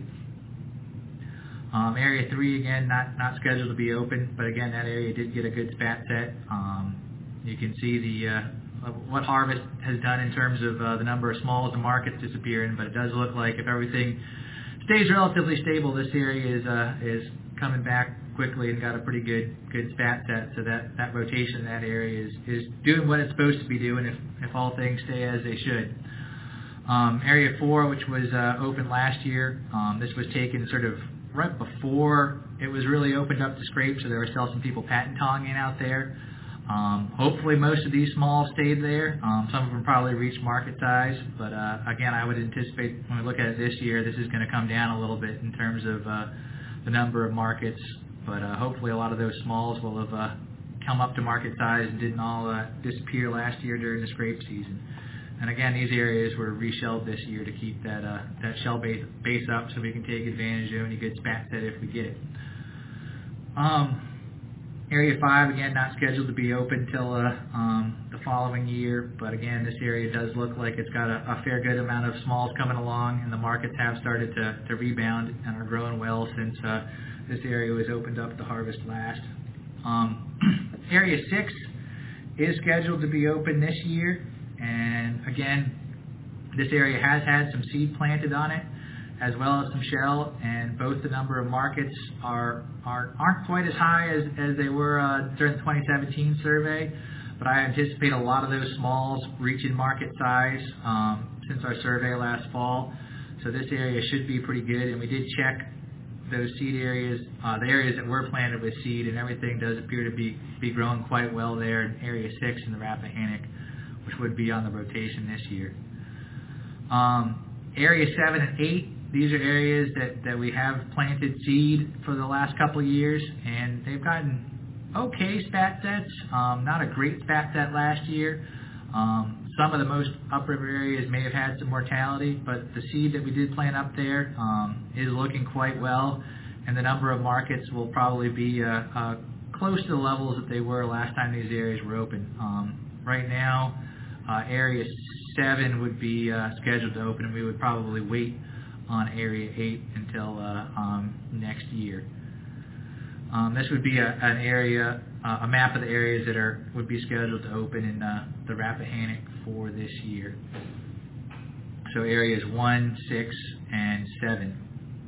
Area 3, again, not scheduled to be open, but again, that area did get a good spat set. You can see what harvest has done in terms of the number of smalls and markets disappearing, but it does look like if everything stays relatively stable, this area is coming back quickly and got a pretty good spat set, so that rotation in that area is doing what it's supposed to be doing if all things stay as they should. Area 4, which was open last year, this was taken sort of right before it was really opened up to scrape, so there were still some people Patentonging out there. Hopefully most of these smalls stayed there. Some of them probably reached market size, but again, I would anticipate when we look at it this year, this is going to come down a little bit in terms of the number of markets, but hopefully a lot of those smalls will have come up to market size and didn't all disappear last year during the scrape season. And again, these areas were reshelled this year to keep that shell base up so we can take advantage of any good spat set if we get it. Area 5, again, not scheduled to be open till the following year, but again, this area does look like it's got a fair good amount of smalls coming along, and the markets have started to rebound and are growing well since this area was opened up to harvest last. Area 6 is scheduled to be open this year, and again, this area has had some seed planted on it, as well as some shell, and both the number of markets aren't quite as high as they were during the 2017 survey, but I anticipate a lot of those smalls reaching market size since our survey last fall. So this area should be pretty good, and we did check those seed areas, the areas that were planted with seed, and everything does appear to be growing quite well there in Area 6 in the Rappahannock, which would be on the rotation this year. Area 7 and 8, these are areas that we have planted seed for the last couple of years, and they've gotten okay spat sets, not a great spat set last year. Some of the most upriver areas may have had some mortality, but the seed that we did plant up there is looking quite well, and the number of markets will probably be close to the levels that they were last time these areas were open. Right now, Area 7 would be scheduled to open, and we would probably wait on Area 8 until next year. This would be an area, a map of the areas that would be scheduled to open in the Rappahannock for this year. So areas 1, 6, and 7.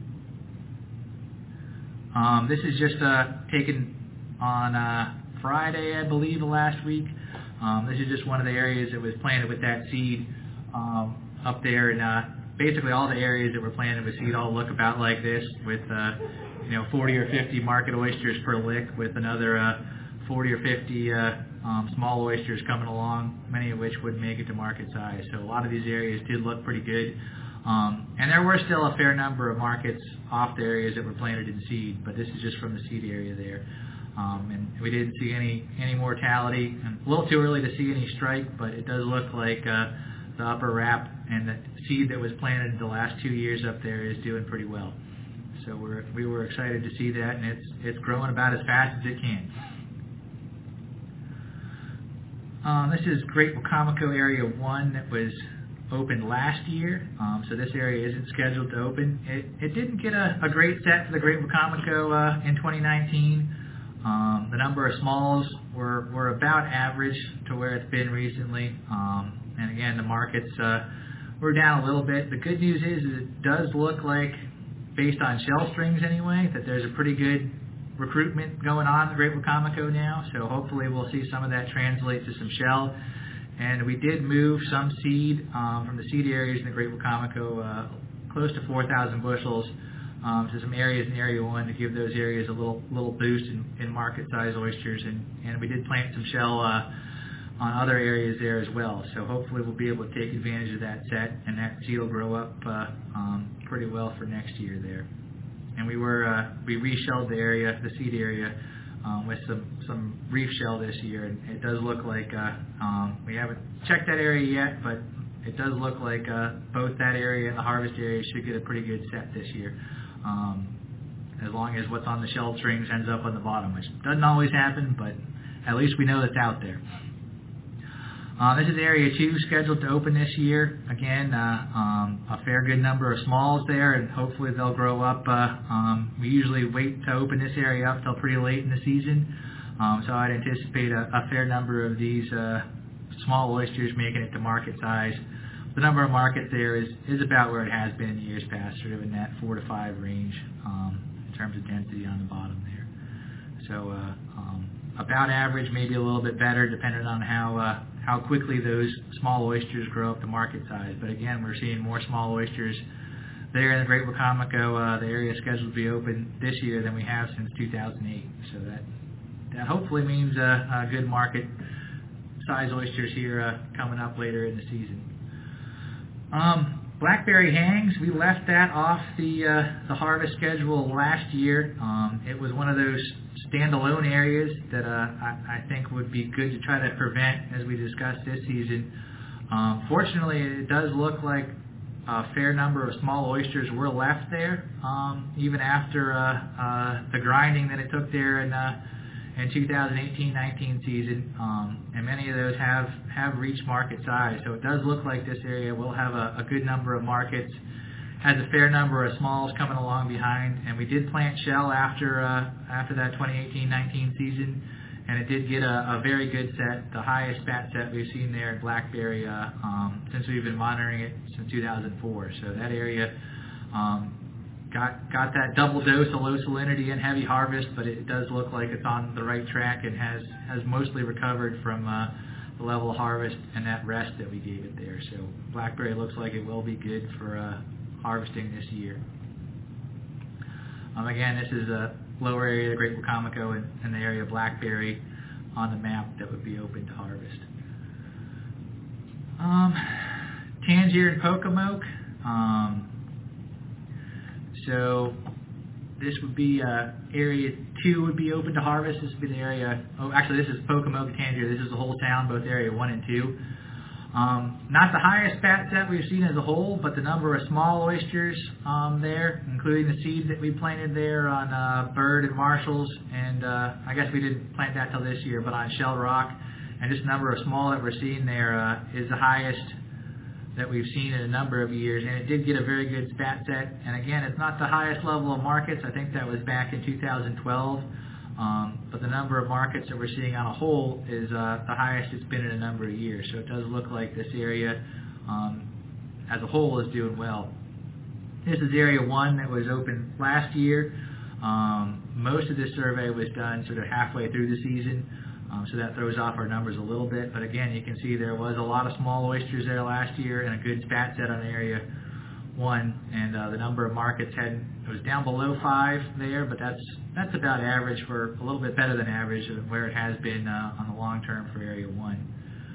This is just taken on Friday, I believe, of last week. This is just one of the areas that was planted with that seed up there, and basically all the areas that were planted with seed all look about like this, with 40 or 50 market oysters per lick, with another 40 or 50 small oysters coming along, many of which would make it to market size. So a lot of these areas did look pretty good, and there were still a fair number of markets off the areas that were planted in seed, but this is just from the seed area there. And we didn't see any mortality, and a little too early to see any strike, but it does look like the upper wrap and the seed that was planted the last 2 years up there is doing pretty well. So we were excited to see that, and it's growing about as fast as it can. This is Great Wicomico Area 1 that was opened last year, so this area isn't scheduled to open. It didn't get a great set for the Great Wicomico in 2019. The number of smalls were about average to where it's been recently, and again, the markets were down a little bit. The good news is it does look like, based on shell strings anyway, that there's a pretty good recruitment going on in the Great Wicomico now, so hopefully we'll see some of that translate to some shell. And we did move some seed from the seed areas in the Great Wicomico, close to 4,000 bushels, to some areas in Area 1 to give those areas a little boost in market size oysters, and we did plant some shell on other areas there as well. So hopefully we'll be able to take advantage of that set, and that seed will grow up pretty well for next year there. And we reshelled the area, the seed area, with some reef shell this year, and it does look like we haven't checked that area yet, but it does look like both that area and the harvest area should get a pretty good set this year, as long as what's on the shell strings ends up on the bottom, which doesn't always happen, but at least we know it's out there. This is Area 2, scheduled to open this year. Again, a fair good number of smalls there, and hopefully they'll grow up. We usually wait to open this area up till pretty late in the season, so I'd anticipate a fair number of these small oysters making it to market size. The number of markets there is about where it has been in years past, sort of in that 4 to 5 range in terms of density on the bottom there. So about average, maybe a little bit better, depending on how quickly those small oysters grow up to market size. But again, we're seeing more small oysters there in the Great Wicomico. The area is scheduled to be open this year than we have since 2008. So that hopefully means good market size oysters here coming up later in the season. Blackberry Hangs, we left that off the harvest schedule last year. It was one of those standalone areas that I think would be good to try to prevent as we discussed this season. Fortunately, it does look like a fair number of small oysters were left there, even after the grinding that it took there in 2018-19 season, and many of those have reached market size. So it does look like this area will have a good number of markets, has a fair number of smalls coming along behind, and we did plant shell after that 2018-19 season, and it did get a very good set, the highest spat set we've seen there in Blackberry since we've been monitoring it since 2004. So that area got that double dose of low salinity and heavy harvest, but it does look like it's on the right track and has mostly recovered from the level of harvest and that rest that we gave it there. So Blackberry looks like it will be good for harvesting this year. Again, this is a lower area of Great Wicomico and the area of Blackberry on the map that would be open to harvest. Tangier and Pocomoke. So this would be area 2 would be open to harvest. This would be the area. Oh, actually, this is Pocomoke, Tangier. This is the whole town, both area 1 and 2. Not the highest spat set we've seen as a whole, but the number of small oysters there, including the seed that we planted there on Bird and Marshalls, and I guess we didn't plant that till this year, but on Shell Rock, and just the number of small that we're seeing there is the highest that we've seen in a number of years, and it did get a very good spat set. And again, it's not the highest level of markets. I think that was back in 2012. But the number of markets that we're seeing on a whole is the highest it's been in a number of years. So it does look like this area as a whole is doing well. This is area 1 that was open last year. Most of this survey was done sort of halfway through the season. So that throws off our numbers a little bit. But again, you can see there was a lot of small oysters there last year and a good spat set on area 1. And the number of markets it was down below 5 there, but that's about average, for a little bit better than average of where it has been on the long term for area 1.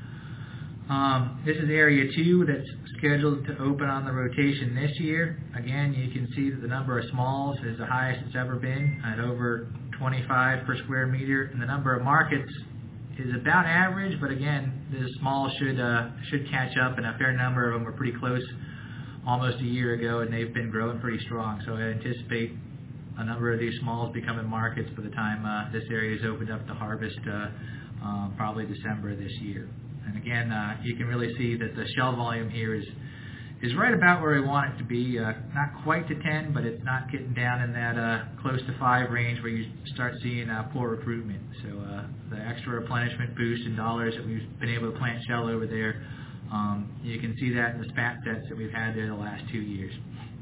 This is area 2 that's scheduled to open on the rotation this year. Again, you can see that the number of smalls is the highest it's ever been at over 25 per square meter, and the number of markets is about average, but again, the smalls should catch up, and a fair number of them were pretty close almost a year ago, and they've been growing pretty strong. So I anticipate a number of these smalls becoming markets by the time this area is opened up to harvest, probably December of this year. And again, you can really see that the shell volume here is right about where we want it to be. Not quite to 10, but it's not getting down in that close to 5 range where you start seeing poor recruitment. So the extra replenishment boost in dollars that we've been able to plant shell over there, you can see that in the spat sets that we've had there the last 2 years.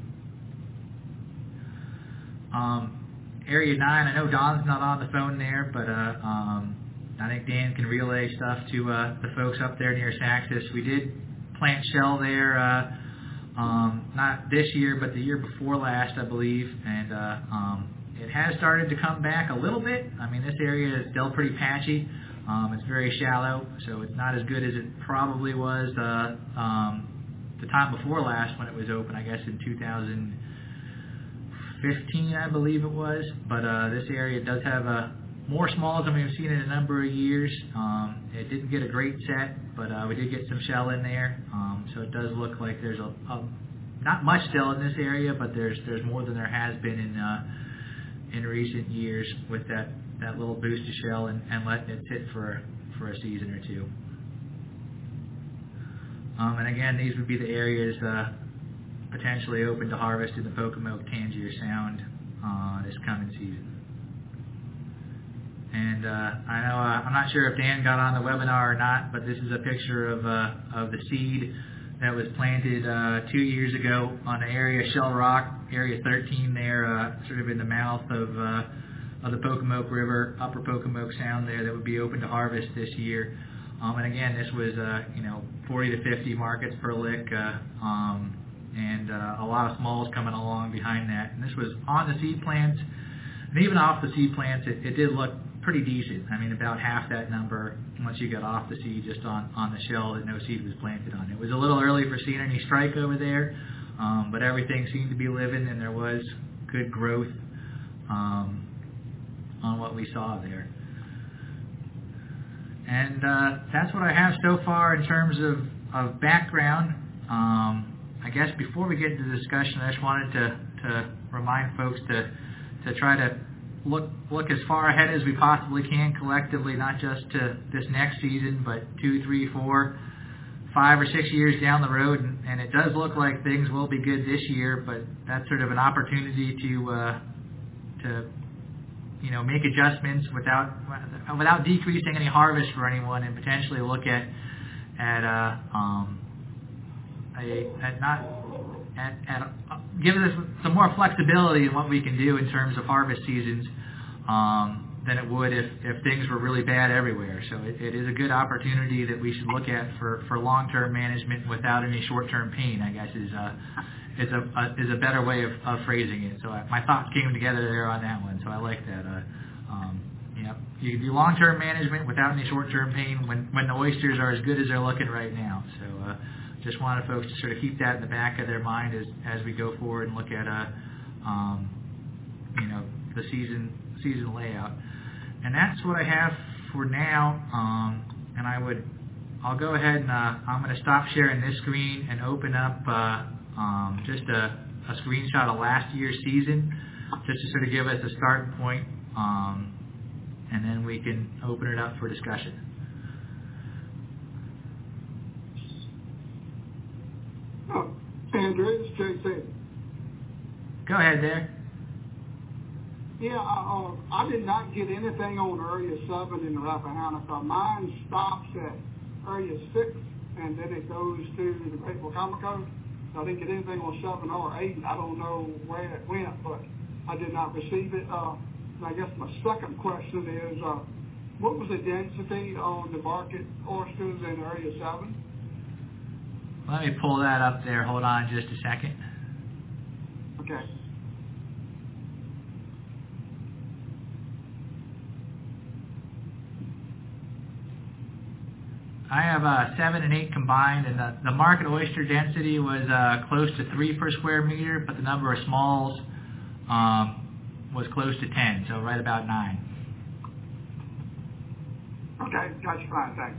Area 9, I know Don's not on the phone there, but I think Dan can relay stuff to the folks up there near Saxis. We did plant shell there, not this year, but the year before last, I believe, and it has started to come back a little bit. I mean, this area is still pretty patchy. It's very shallow, so it's not as good as it probably was the time before last when it was open, I guess in 2015, I believe it was. But this area does have more smalls than we've seen in a number of years. It didn't get a great set, but we did get some shell in there. So it does look like there's not much still in this area, but there's more than there has been in recent years with that little boost of shell and letting it sit for a season or two. And again, these would be the areas potentially open to harvest in the Pocomoke Tangier Sound this coming season. And I know I'm not sure if Dan got on the webinar or not, but this is a picture of the seed that was planted 2 years ago on the area Shell Rock, area 13 there, sort of in the mouth of the Pocomoke River, upper Pocomoke Sound there, that would be open to harvest this year. And again, this was 40 to 50 markets per lick, and a lot of smalls coming along behind that. And this was on the seed plants, and even off the seed plants, it did look pretty decent. I mean, about half that number once you got off the seed just on the shell that no seed was planted on. It was a little early for seeing any strike over there, but everything seemed to be living, and there was good growth on what we saw there. And that's what I have so far in terms of background. I guess before we get into the discussion, I just wanted to remind folks to try to look as far ahead as we possibly can collectively, not just to this next season, but 2, 3, 4, 5 or 6 years down the road. And it does look like things will be good this year, but that's sort of an opportunity to make adjustments without decreasing any harvest for anyone, and potentially look at give us some more flexibility in what we can do in terms of harvest seasons than it would if things were really bad everywhere. So it is a good opportunity that we should look at for long-term management without any short-term pain, I guess is a better way of phrasing it. So my thoughts came together there on that one, so I like that. You can do long-term management without any short-term pain when the oysters are as good as they're looking right now. So just wanted folks to sort of keep that in the back of their mind as we go forward and look at the season layout. And that's what I have for now. And I'll go ahead and I'm going to stop sharing this screen and open up just a screenshot of last year's season, just to sort of give us a starting point, and then we can open it up for discussion. Andrew, it's JC. Go ahead there. Yeah, I did not get anything on Area 7 in the Rappahannock. Mine stops at Area 6, and then it goes to the Great Wacomico. I didn't get anything on 7 or 8. I don't know where it went, but I did not receive it. And I guess my second question is, what was the density on the market oysters in Area 7? Let me pull that up there. Hold on just a second. Okay. I have 7 and 8 combined, and the market oyster density was close to 3 per square meter, but the number of smalls was close to 10, so right about 9. Okay, that's fine, thanks.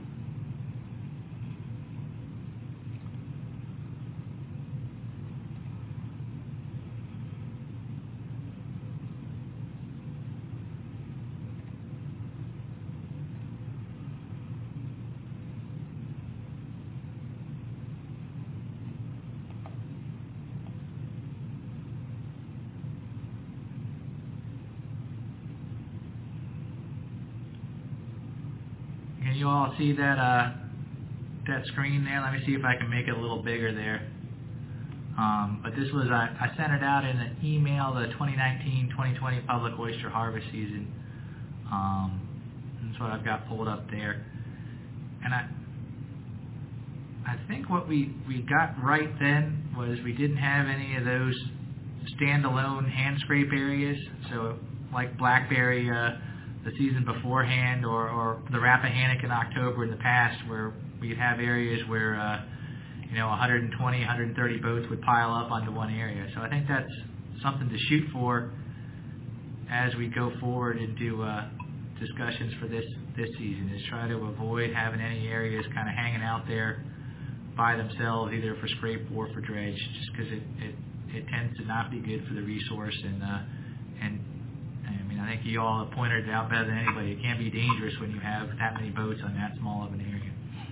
Can you all see that screen there? Let me see if I can make it a little bigger there. But this was, I sent it out in an email, the 2019-2020 public oyster harvest season. That's what I've got pulled up there. And I think what we got right then was we didn't have any of those standalone hand scrape areas. So like Blackberry the season beforehand, or the Rappahannock in October in the past, where we'd have areas where 120, 130 boats would pile up onto one area. So I think that's something to shoot for as we go forward into discussions for this season, is try to avoid having any areas kind of hanging out there by themselves, either for scrape or for dredge, just because it tends to not be good for the resource. And I mean, I think you all have pointed it out better than anybody. It can be dangerous when you have that many boats on that small of an area.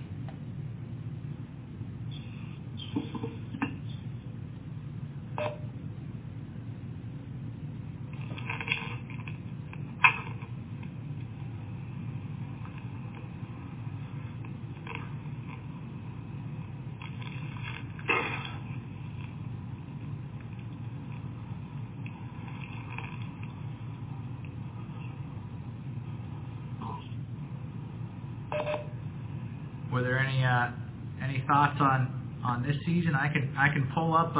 Were there any thoughts on this season? I can pull up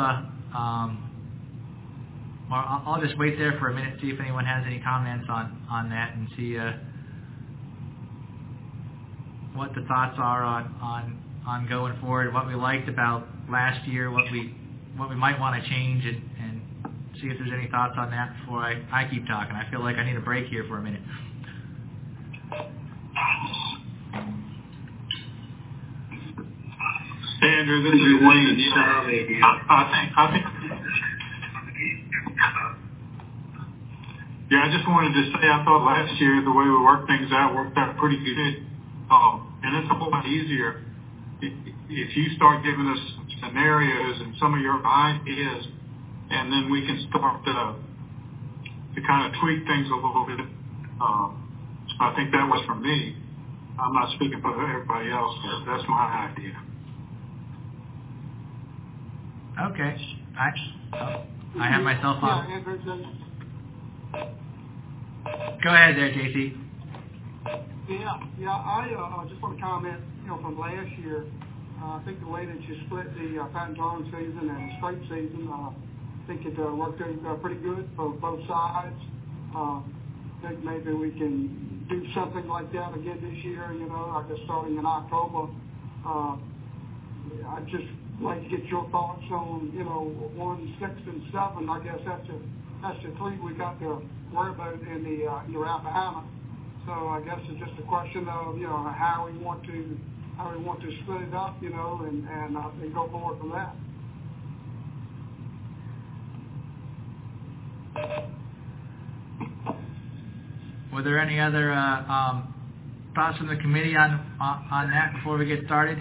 I'll just wait there for a minute, see if anyone has any comments on that, and see what the thoughts are on going forward, what we liked about last year, what we might want to change, and see if there's any thoughts on that before I keep talking. I feel like I need a break here for a minute. Andrew, this is Wayne. I think. Yeah, I just wanted to say I thought last year the way we worked things out worked out pretty good, and it's a whole lot easier if you start giving us scenarios and some of your ideas, and then we can start to kind of tweak things a little bit. I think that was for me. I'm not speaking for everybody else, but that's my idea. Okay. I have myself on. Go ahead there, JC. Yeah. I just want to comment, from last year, I think the way that you split the Pat John season and the straight season, I think it worked out pretty good for both sides. I think maybe we can do something like that again this year, I guess starting in October. I'd just like to get your thoughts on, 1, 6, and 7. I guess that's the 3 we got to worry about in the Rappahannock. So I guess it's just a question of how we want to split it up, and go forward from that. Were there any other thoughts from the committee on that before we get started?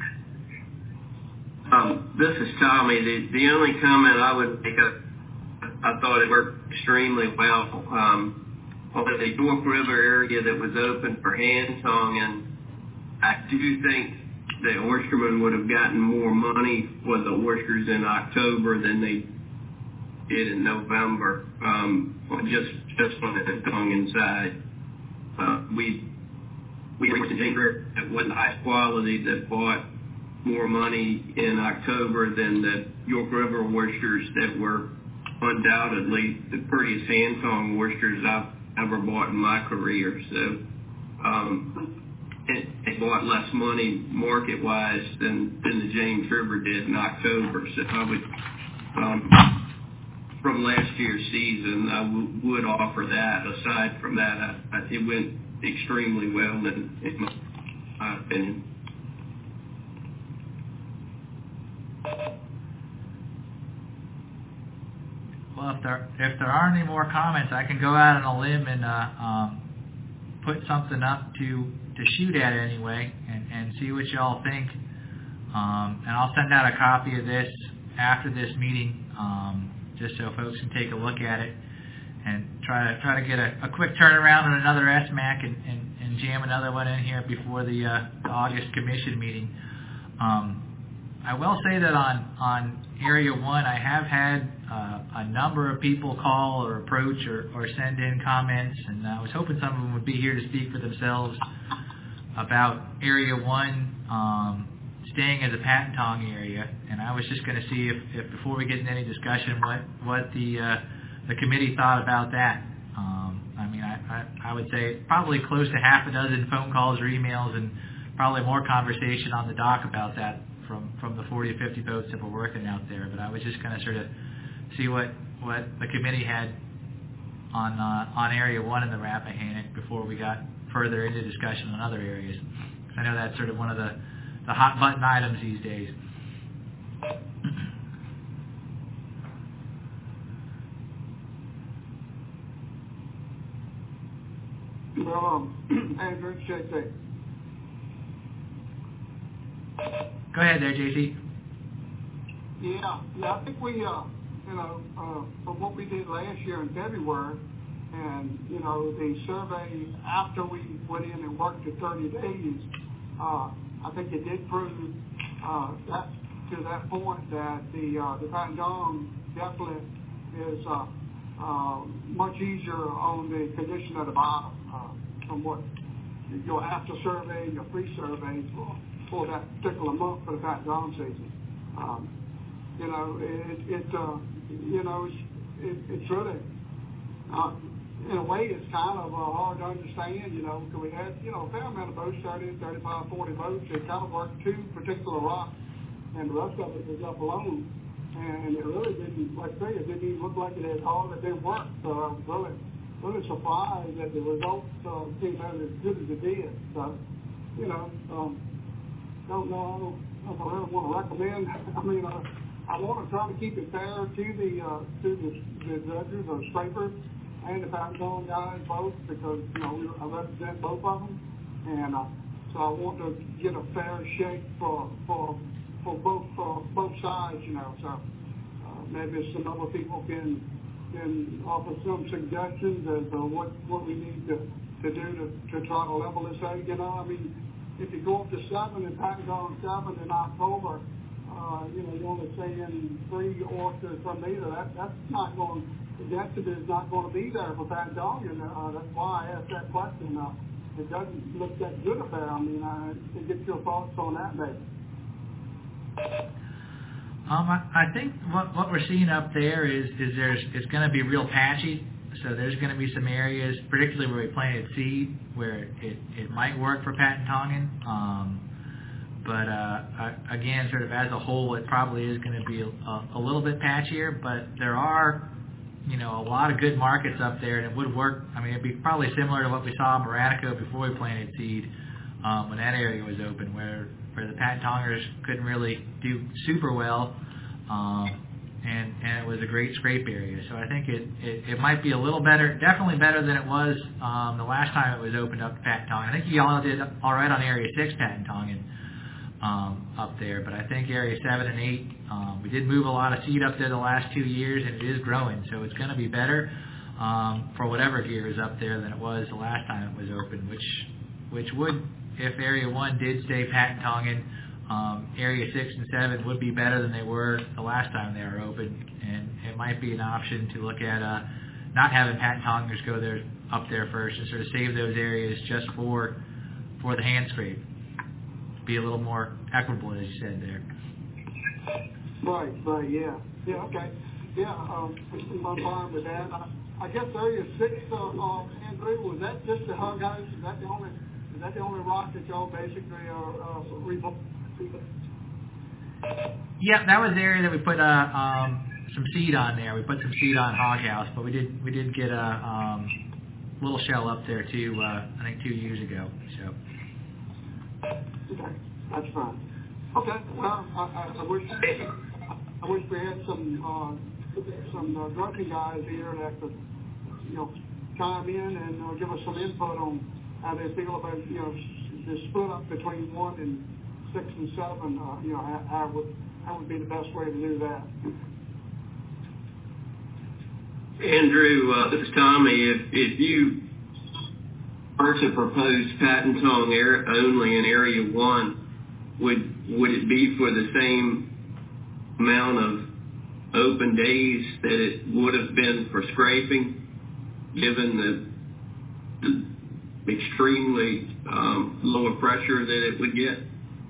This is Tommy. The only comment I would make, I thought it worked extremely well. On the York River area that was open for hand tonging, I do think the oystermen would have gotten more money for the oysters in October than they did in November. Just on the tonging side, we were that wasn't high quality that bought more money in October than the York River oysters that were undoubtedly the prettiest hand tong oysters I've ever bought in my career. So it bought less money market wise than the James River did in October. So I would from last year's season I would offer that. Aside from that, it went extremely well in my opinion. Well, if there aren't any more comments, I can go out on a limb and put something up to shoot at anyway, and see what y'all think. And I'll send out a copy of this after this meeting, just so folks can take a look at it and try to get a quick turnaround on another SMAC and jam another one in here before the August commission meeting. I will say that on Area 1, I have had a number of people call or approach or send in comments, and I was hoping some of them would be here to speak for themselves about Area 1 staying as a patent tong area. And I was just going to see if before we get into any discussion what the committee thought about that. I mean, I would say probably close to half a dozen phone calls or emails, and probably more conversation on the dock about that from the 40 to 50 boats that were working out there. But I was just going to sort of see what the committee had on Area 1 in the Rappahannock before we got further into discussion on other areas. I know that's sort of one of the hot button items these days. Well, Andrew, JC. Go ahead there, JC. Yeah, I think we, from what we did last year in February, and, the survey after we went in and worked the 30 days, I think it did prove that to that point that the Pat John definitely is much easier on the condition of the bottom from what your after survey, your pre-surveys for that particular month for the Pat John season. It's really in a way, it's kind of hard to understand, because we had, a fair amount of boats, 30, 35, 40 boats. It kind of worked two particular rocks, and the rest of it was up alone. And it really didn't, like I say, it didn't even look like it had hardly been worked. So I was really surprised that the results came out as good as it did. So, don't know, I don't really want to recommend. I want to try to keep it fair to the judges or scrapers and the Patentone guys both, because I represent both of them, and so I want to get a fair shake for both sides. So maybe some other people can offer some suggestions as to what we need to do to try to level this out. If you go up to 7 and Patentone 7 in October, you're only saying 3 oysters from either. That's not going. The density is not going to be there for Patentone, and that's why I asked that question. It doesn't look that good up there. To get your thoughts on that, Dave. I think what we're seeing up there is it's going to be real patchy. So there's going to be some areas, particularly where we planted seed, where it might work for Patentone. But again, sort of as a whole, it probably is going to be a little bit patchier. But there are, a lot of good markets up there, and it would work. It'd be probably similar to what we saw in Maratico before we planted seed, when that area was open, where the Patentongers couldn't really do super well, and it was a great scrape area. So I think it might be a little better, definitely better than it was the last time it was opened up to Patentone. I think you all did all right on Area 6 Patentone up there, but I think Area 7 and 8, we did move a lot of seed up there the last 2 years, and it is growing, so it's going to be better for whatever gear is up there than it was the last time it was open, which would, if Area 1 did stay Patentone, Area 6 and 7 would be better than they were the last time they were open, and it might be an option to look at not having Patentongers go there up there first and sort of save those areas just for the hand scrape. Be a little more equitable, as you said there. Right, yeah, okay, yeah. I'm fine with that. I guess Area 6, Andrew, was that just the hug house? Is that the only rock that y'all basically rebuilt? Yeah, that was the area that we put some seed on there. We put some seed on hog house, but we did get a little shell up there too. I think 2 years ago. So. Okay, that's fine. Okay, well, I wish we had some drunken guys here that could, chime in and give us some input on how they feel about, the split up between 1 and 6 and 7. How would be the best way to do that? Andrew, this is Tommy. If you were to propose Patentone only in Area 1, would it be for the same amount of open days that it would have been for scraping, given the extremely lower pressure that it would get?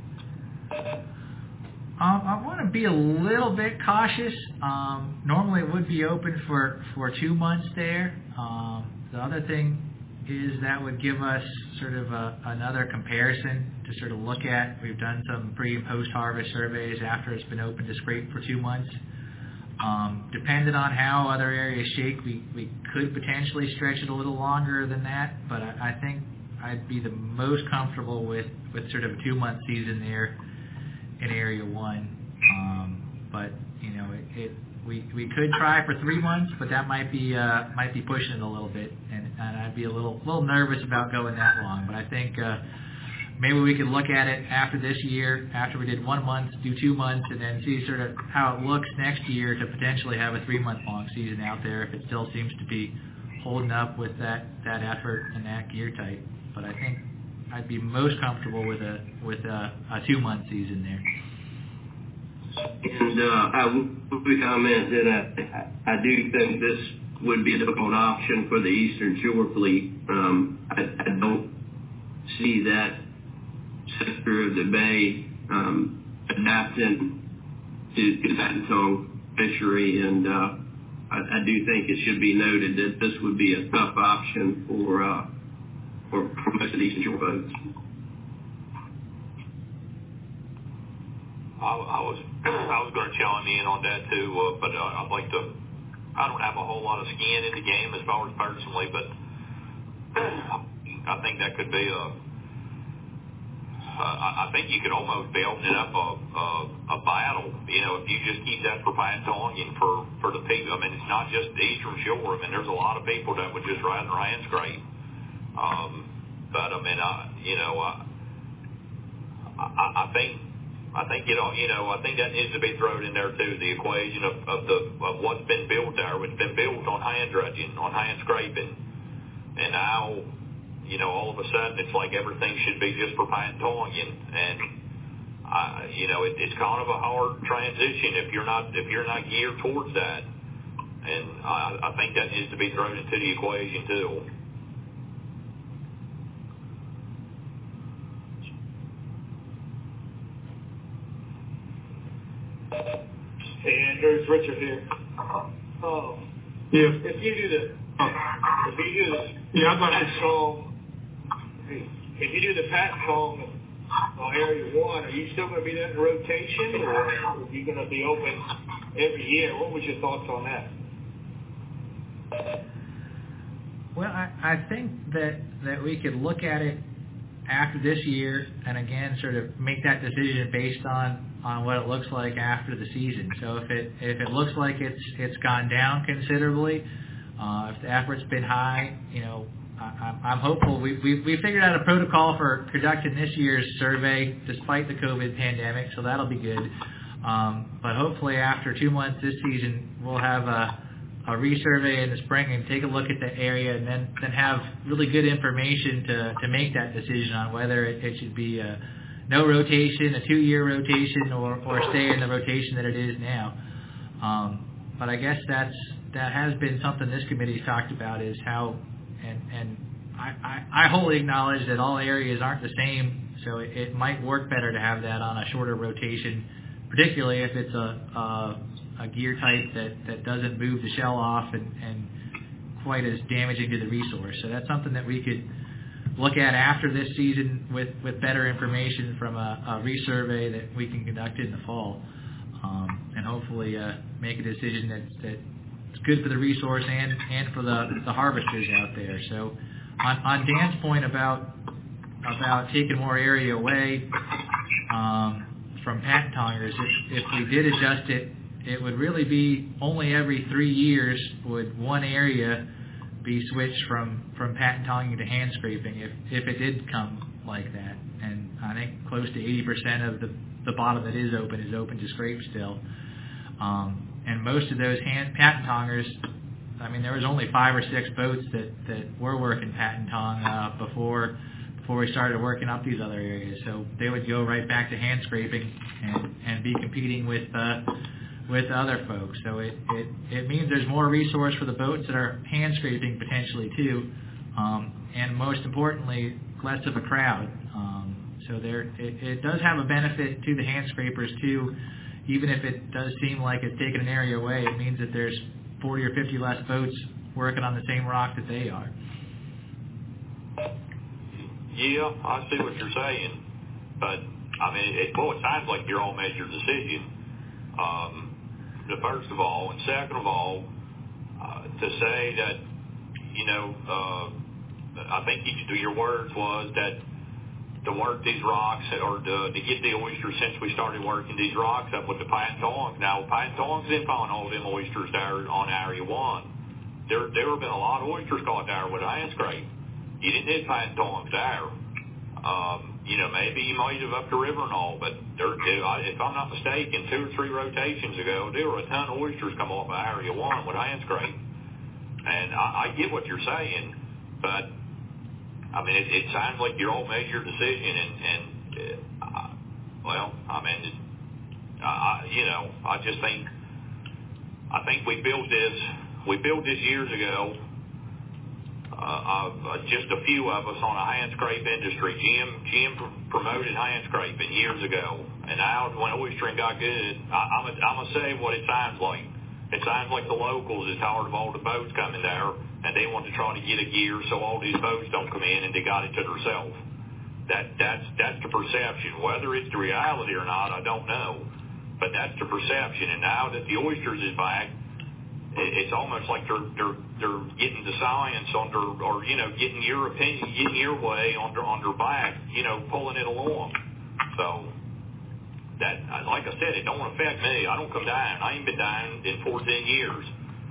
I want to be a little bit cautious. Normally it would be open for 2 months there. The other thing is that would give us sort of another comparison to sort of look at. We've done some pre- and post-harvest surveys after it's been open to scrape for 2 months. Depending on how other areas shake, we could potentially stretch it a little longer than that, but I think I'd be the most comfortable with sort of a 2-month season there in Area 1. But we could try for 3 months, but that might be pushing it a little bit, and I'd be a little nervous about going that long. But I think maybe we could look at it after this year, after we did 1 month, do 2 months, and then see sort of how it looks next year to potentially have a 3-month long season out there if it still seems to be holding up with that effort and that gear type. But I think I'd be most comfortable with a 2-month season there. And I would comment that I do think this would be a difficult option for the Eastern Shore fleet. I don't see that sector of the bay adapting to the Patentone fishery, and I do think it should be noted that this would be a tough option for most of these Eastern Shore boats. I was going to chime in on that too, but I'd like to. I don't have a whole lot of skin in the game as far as personally, but I think that could be I think you could almost be opening up a battle. You know, if you just keep that for Patagonia for the people. I mean, it's not just the Eastern Shore. I mean, there's a lot of people that would just ride their hands great. But I mean, I think I think that needs to be thrown in there too. The equation of what's been built there. It's been built on hand dredging, on hand scraping, and now, all of a sudden it's like everything should be just for Patagonia, and it's kind of a hard transition if you're not geared towards that, and I think that needs to be thrown into the equation too. Hey Andrew, it's Richard here. If you do the Patacon on Area 1, are you still going to be there in rotation, or are you going to be open every year? What was your thoughts on that? Well, I think that we could look at it after this year and again sort of make that decision based on what it looks like after the season. So if it looks like it's gone down considerably, if the effort's been high, I'm hopeful. We figured out a protocol for conducting this year's survey despite the COVID pandemic, so that'll be good. But hopefully after 2 months this season, we'll have a resurvey in the spring and take a look at the area, and then have really good information to make that decision on whether it should be no rotation, a 2-year rotation, or stay in the rotation that it is now. But I guess that has been something this committee's talked about, is how, and I wholly acknowledge that all areas aren't the same, so it might work better to have that on a shorter rotation, particularly if it's a gear type that doesn't move the shell off and quite as damaging to the resource. So that's something that we could look at after this season with better information from a resurvey that we can conduct in the fall, and hopefully make a decision that's good for the resource and for the harvesters out there. So on Dan's point about taking more area away from Patentongers, if we did adjust it, it would really be only every 3 years would one area be switched from Patentonguing to hand scraping if it did come like that. And I think close to 80% of the bottom that is open to scrape still. And most of those Patentongers, I mean, there was only 5 or 6 boats that were working Patentong before we started working up these other areas. So they would go right back to hand scraping and be competing with other folks. So it means there's more resource for the boats that are hand scraping potentially too, and most importantly, less of a crowd. So it does have a benefit to the hand scrapers too. Even if it does seem like it's taking an area away, it means that there's 40 or 50 less boats working on the same rock that they are. Yeah, I see what you're saying, but I mean, it sounds like your all measured decision. First of all, and second of all, to say that, I think your words was that to work these rocks, or to get the oysters, since we started working these rocks up with the Patentongs. Now, Patentongs didn't find all them oysters there on Area 1. There have been a lot of oysters caught there with a hand scrape. You didn't need Patentongs there. Maybe you might have up the river and all, but if I'm not mistaken, 2 or 3 rotations ago, there were a ton of oysters come off of Area 1 with hand scrape. And I get what you're saying, but I mean, it sounds like your all measured decision, I just think, we built this years ago. Just a few of us on a hand scrape industry. Jim promoted hand scraping years ago, and now when oystering got good, I'm gonna say what it sounds like. It sounds like the locals is tired of all the boats coming there, and they want to try to get a gear so all these boats don't come in and they got it to themselves. That's the perception. Whether it's the reality or not, I don't know. But that's the perception. And now that the oysters is back, it's almost like they're getting the science under, or getting your opinion, getting your way on their back, pulling it along. So that, like I said, it don't affect me. I don't come down. I ain't been down in 14 years,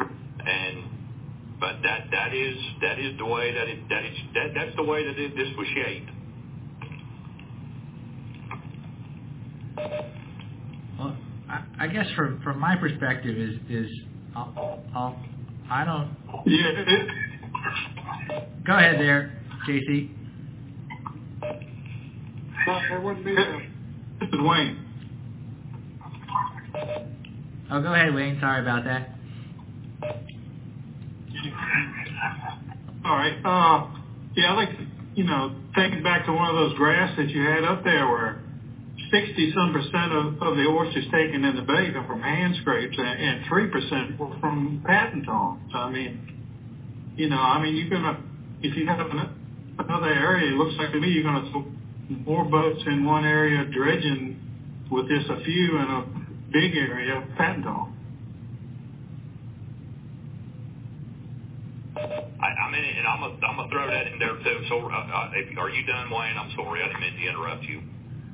but that is the way that's the way that this was shaped. Well, I guess from my perspective is I don't. Yeah. Go ahead there, JC. That wouldn't be This is Wayne. Oh, go ahead, Wayne. Sorry about that. All right. Yeah, I like to, thinking back to one of those graphs that you had up there where 60-some% of the oysters taken in the bay come from hand scrapes and 3% were from patent tongs. I mean, you're gonna, if you have another area, it looks like to me you're gonna throw more boats in one area dredging with just a few in a big area of patent tong. And I'm gonna throw that in there too. So, are you done, Wayne? I'm sorry, I didn't mean to interrupt you.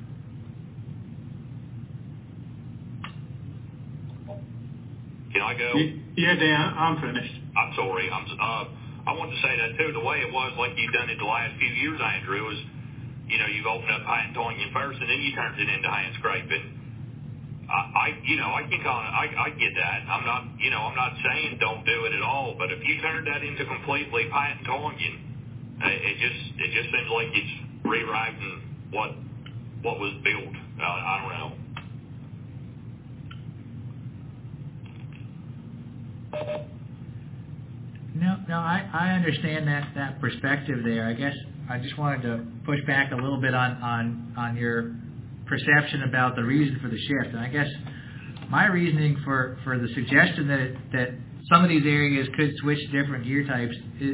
Can I go? Yeah, Dan, I'm finished. I'm sorry. I wanted to say that too. The way it was, like you've done it the last few years, Andrew, is you've opened up patent tonging first, and then you turned it into hand scraping. I get that. I'm not saying don't do it at all, but if you turn that into completely patent tonging, it just seems like it's rewriting what was built. I don't know. No, I understand that perspective there. I guess I just wanted to push back a little bit on your perception about the reason for the shift. And I guess my reasoning for the suggestion that some of these areas could switch to different gear types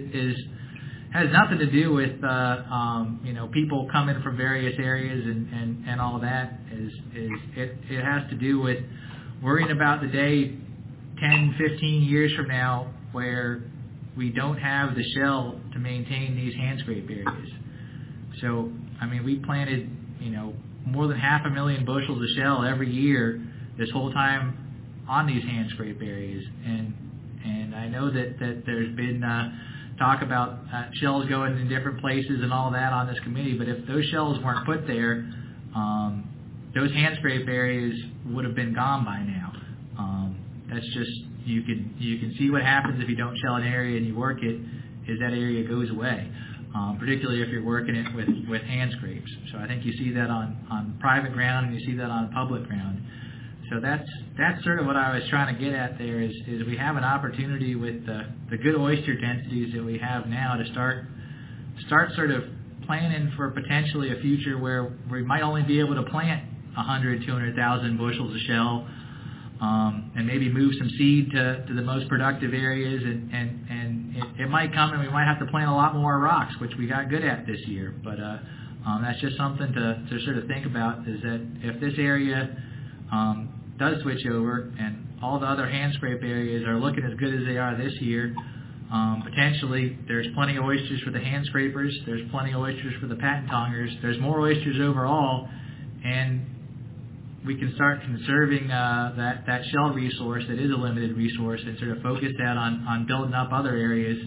has nothing to do with people coming from various areas and all that. It has to do with worrying about the day 10, 15 years from now where we don't have the shell to maintain these hand scrape areas. So, we planted, more than 500,000 bushels of shell every year this whole time on these hand scrape areas. And I know that there's been talk about shells going in different places and all that on this committee, but if those shells weren't put there, those hand scrape areas would have been gone by now. That's just, you can see what happens if you don't shell an area and you work it, is that area goes away, particularly if you're working it with hand scrapes. So I think you see that on private ground and you see that on public ground. So that's sort of what I was trying to get at there is we have an opportunity with the good oyster densities that we have now to start sort of planning for potentially a future where we might only be able to plant 100, 200,000 bushels of shell, and maybe move some seed to the most productive areas, and it might come and we might have to plant a lot more rocks, which we got good at this year. But that's just something to sort of think about, is that if this area does switch over and all the other hand scrape areas are looking as good as they are this year, potentially there's plenty of oysters for the hand scrapers, there's plenty of oysters for the patent tongers, there's more oysters overall, and we can start conserving that shell resource that is a limited resource and sort of focus that on building up other areas,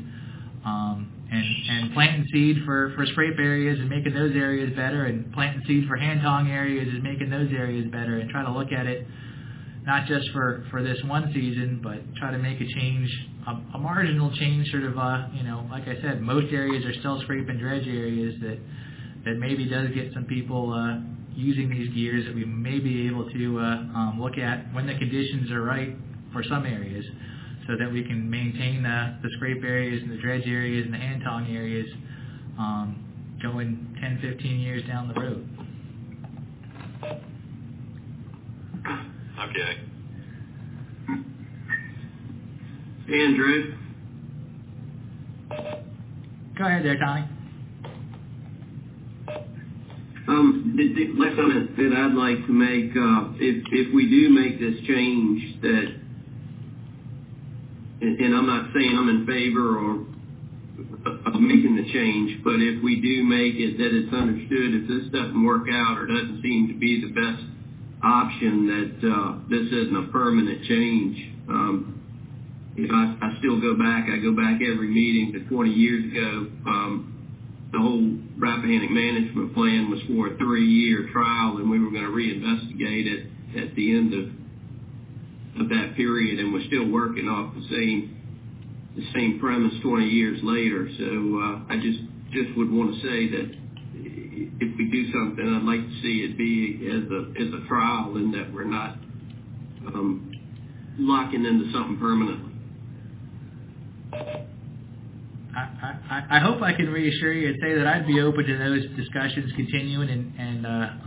and planting seed for scrape areas and making those areas better, and planting seed for hand tong areas and making those areas better, and try to look at it not just for this one season, but try to make a change, a marginal change, sort of, like I said, most areas are still scrape and dredge areas that maybe does get some people using these gears that we may be able to look at when the conditions are right for some areas, so that we can maintain the scrape areas and the dredge areas and the hand tong areas going 10, 15 years down the road. Okay. Andrew? Go ahead there, Tommy. The last comment that I'd like to make, if we do make this change, that, and I'm not saying I'm in favor of making the change, but if we do make it, that it's understood if this doesn't work out or doesn't seem to be the best option, that this isn't a permanent change. I still go back every meeting to 20 years ago. The whole Rappahannock management plan was for a 3-year trial, and we were going to reinvestigate it at the end of that period, and we're still working off the same premise 20 years later. So I just would want to say that if we do something, I'd like to see it be as a trial, and that we're not locking into something permanently. I hope I can reassure you and say that I'd be open to those discussions continuing, and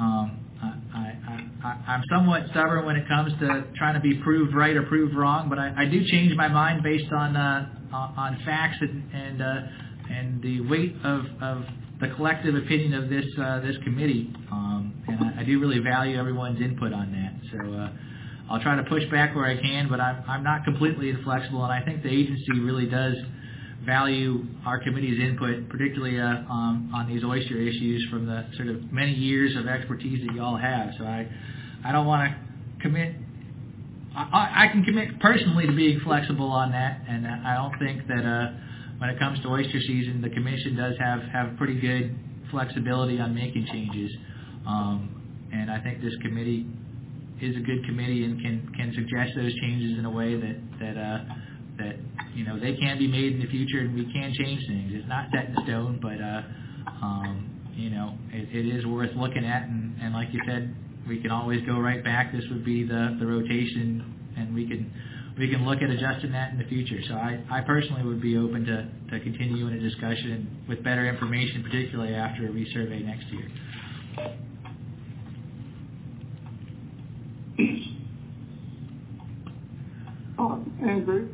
I'm somewhat stubborn when it comes to trying to be proved right or proved wrong, but I do change my mind based on facts and the weight of the collective opinion of this committee, and I do really value everyone's input on that. So I'll try to push back where I can, but I'm not completely inflexible, and I think the agency really does value our committee's input, particularly on these oyster issues from the sort of many years of expertise that you all have. So I don't want to commit. I can commit personally to being flexible on that, and I don't think that when it comes to oyster season, the commission does have pretty good flexibility on making changes. And I think this committee is a good committee and can suggest those changes in a way that you know, they can be made in the future, and we can change things. It's not set in stone, but you know, it is worth looking at, and like you said, we can always go right back. This would be the rotation, and we can look at adjusting that in the future. So I personally would be open to continuing a discussion with better information, particularly after a resurvey next year. Andrew?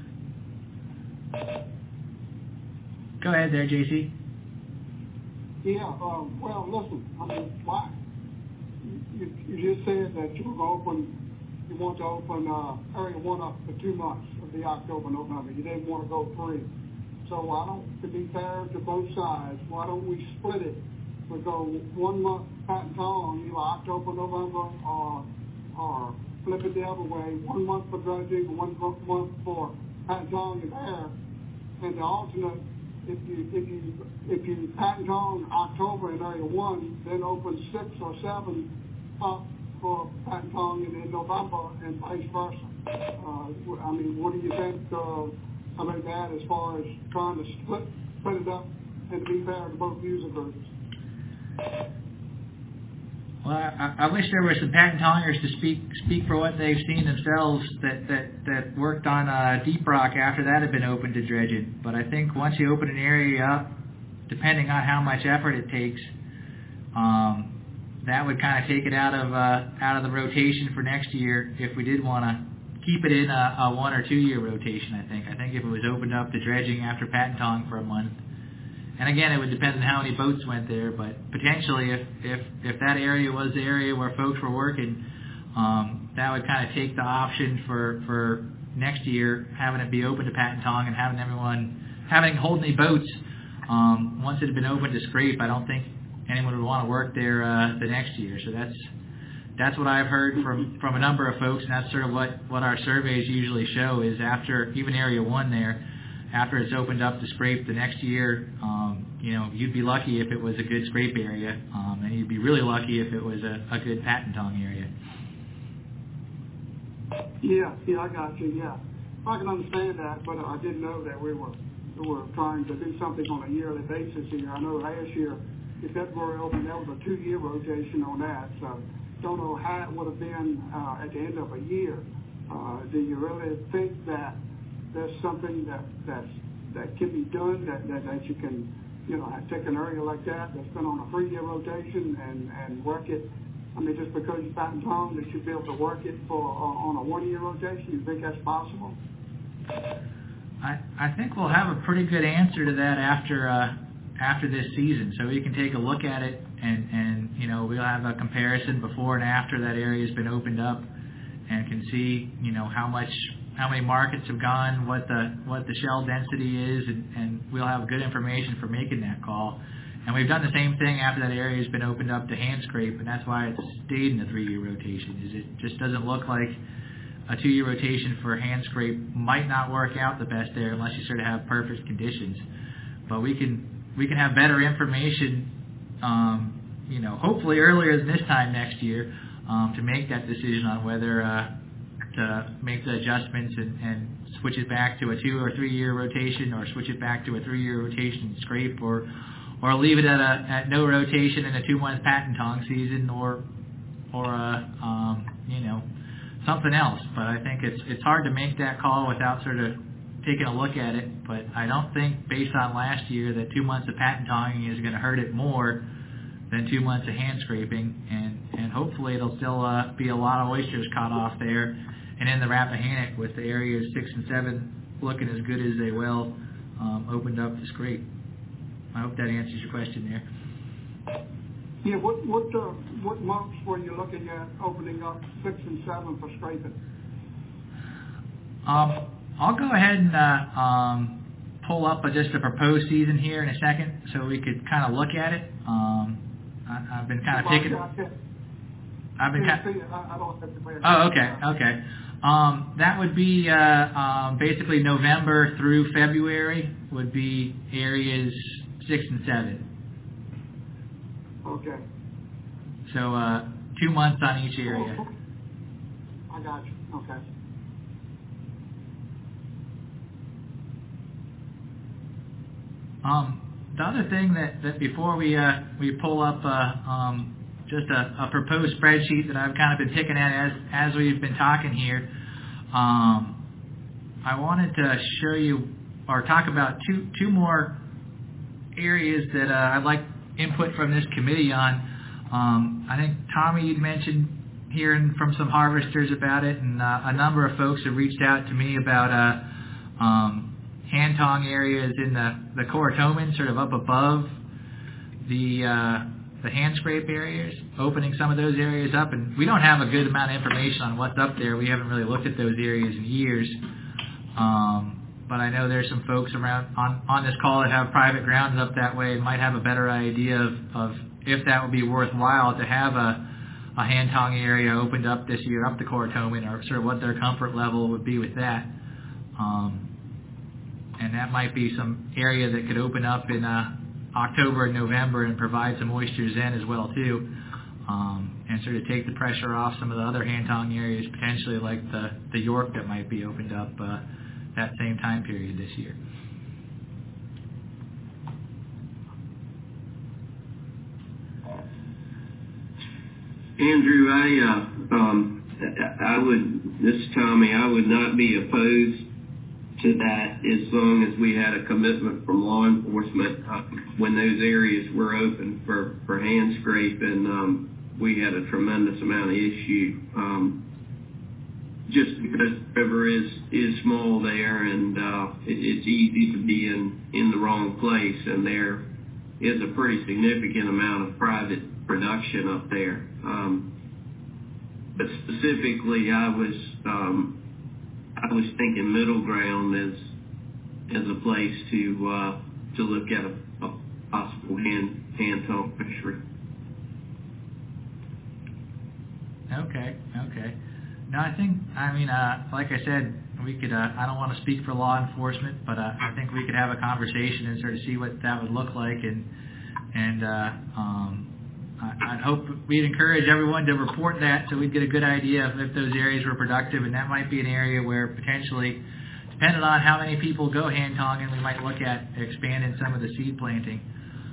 Go ahead there, JC. Yeah, well, listen, I mean, why? You just said that you want to open Area 1 up for 2 months of the October, November. You didn't want to go 3. So to be fair to both sides, why don't we split it? We go 1 month Patton Tong, either October, November, or flip it the other way, 1 month for dredging and 1 month for Patton Tong and air. And the alternate, if you Patton Tong October in Area 1, then open 6 or 7 up for Patton Tong in November and vice versa. I mean, what do you think about that as far as trying to split it up and to be fair to both user groups? Well, I wish there were some Patton Tongers to speak for what they've seen themselves that worked on Deep Rock after that had been open to dredging. But I think once you open an area up, depending on how much effort it takes, that would kind of take it out of the rotation for next year if we did want to keep it in a 1 or 2 year rotation. I think if it was opened up to dredging after Patton Tong for a month. And again, it would depend on how many boats went there, but potentially if that area was the area where folks were working, that would kind of take the option for next year, having it be open to Patton Tong and having hold any boats. Once it had been open to scrape, I don't think anyone would want to work there the next year. So that's what I've heard from a number of folks, and that's sort of what our surveys usually show is after even Area 1 there, after it's opened up to scrape the next year, you know, you'd be lucky if it was a good scrape area, and you'd be really lucky if it was a good Patton Tong area. Yeah, I got you, yeah. I can understand that, but I didn't know that we were trying to do something on a yearly basis here. I know last year, if February opened, that was a 2-year rotation on that, so don't know how it would have been at the end of a year. Do you really think that there's something that can be done, that you can, you know, take an area like that's been on a 3-year rotation and work it? I mean, just because you Patton Tong, that you'd be able to work it on a 1-year rotation? You think that's possible? I think we'll have a pretty good answer to that after this season, so we can take a look at it, and we'll have a comparison before and after that area has been opened up, and can see how many markets have gone, what the shell density is, and we'll have good information for making that call. And we've done the same thing after that area has been opened up to hand scrape, and that's why it's stayed in the 3-year rotation. Is it just doesn't look like a 2-year rotation for hand scrape might not work out the best there unless you sort of have perfect conditions. But we can have better information, hopefully earlier than this time next year, to make that decision on whether to make the adjustments and switch it back to a 2 or 3 year rotation, or switch it back to a 3-year rotation scrape, or leave it at no rotation in a 2-month patent tong season, or something else. But I think it's hard to make that call without sort of taking a look at it. But I don't think, based on last year, that 2 months of patent tonging is going to hurt it more than 2 months of hand scraping, and hopefully it'll still be a lot of oysters caught off there and in the Rappahannock, with the areas 6 and 7 looking as good as they will, opened up to scrape. I hope that answers your question there. Yeah, what months were you looking at opening up 6 and 7 for scraping? I'll go ahead and pull up just a proposed season here in a second, so we could kind of look at it. I've been kind of taking. I've been kind. Oh, okay. That would be basically November through February would be areas 6 and 7. Okay. So 2 months on each area. I got you. Okay. The other thing that before we pull up just a proposed spreadsheet that I've kind of been picking at as we've been talking here, I wanted to show you or talk about two more areas that I'd like input from this committee on. I think, Tommy, you'd mentioned hearing from some harvesters about it, and a number of folks have reached out to me about hand tong areas in the Coratoman, sort of up above the hand scrape areas, opening some of those areas up. And we don't have a good amount of information on what's up there. We haven't really looked at those areas in years. But I know there's some folks around on this call that have private grounds up that way and might have a better idea of if that would be worthwhile to have a hand tong area opened up this year up the Coratoman, or sort of what their comfort level would be with that. And that might be some area that could open up in October and November and provide some oysters then as well too, and sort of take the pressure off some of the other hand tong areas, potentially like the York that might be opened up that same time period this year. Andrew, I would, this is Tommy, I would not be opposed to that as long as we had a commitment from law enforcement when those areas were open for hand scrape, and we had a tremendous amount of issue just because the river is small there, and it's easy to be in the wrong place, and there is a pretty significant amount of private production up there. But specifically, I was thinking Middle Ground as a place to look at a possible hand tong fishery. Okay. No, like I said, we could. I don't want to speak for law enforcement, but I think we could have a conversation and sort of see what that would look like, and I'd hope we'd encourage everyone to report that so we'd get a good idea of if those areas were productive, and that might be an area where potentially, depending on how many people go hand tonging, we might look at expanding some of the seed planting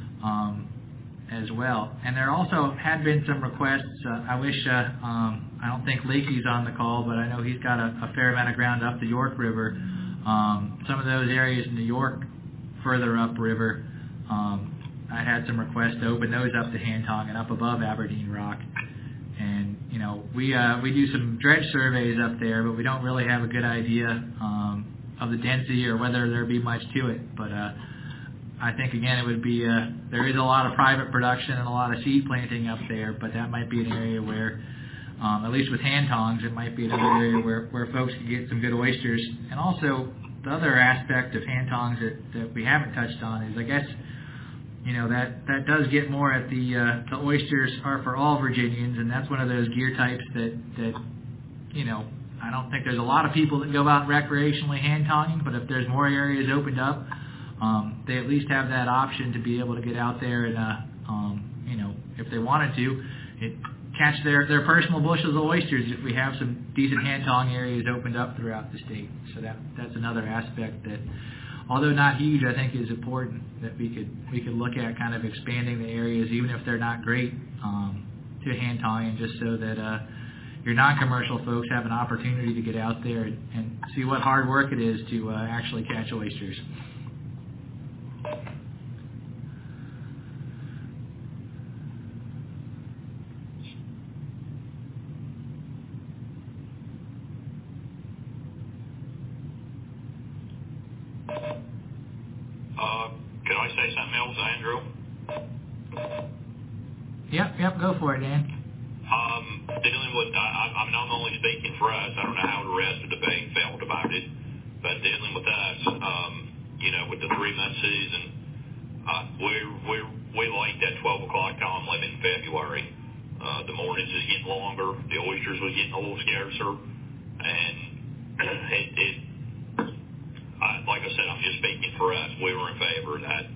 as well. And there also had been some requests. I wish, I don't think Lakey's on the call, but I know he's got a fair amount of ground up the York River. Some of those areas in the York further upriver, I had some requests to open those up to hand tong and up above Aberdeen Rock. And, we do some dredge surveys up there, but we don't really have a good idea the density or whether there be much to it. But I think again it would be there is a lot of private production and a lot of seed planting up there, but that might be an area where at least with hand tongs, it might be another area where folks can get some good oysters. And also the other aspect of hand tongs that we haven't touched on is, I guess, that does get more at the oysters are for all Virginians, and that's one of those gear types that I don't think there's a lot of people that go out recreationally hand tonging, but if there's more areas opened up, they at least have that option to be able to get out there and if they wanted to, catch their personal bushels of oysters if we have some decent hand tong areas opened up throughout the state. So that's another aspect that, although not huge, I think is important that we could look at kind of expanding the areas, even if they're not great, to hand tonging, just so that your non-commercial folks have an opportunity to get out there and see what hard work it is to actually catch oysters. Can I say something else, Andrew? Yep, go for it, Dan. Dealing with, I'm only speaking for us. I don't know how the rest of the bank felt about it, but dealing with us, with the 3-month season, we like that 12 o'clock time limit in February. The mornings is getting longer, the oysters was getting a little scarcer, and like I said, I'm just speaking for us. We were in favor of that.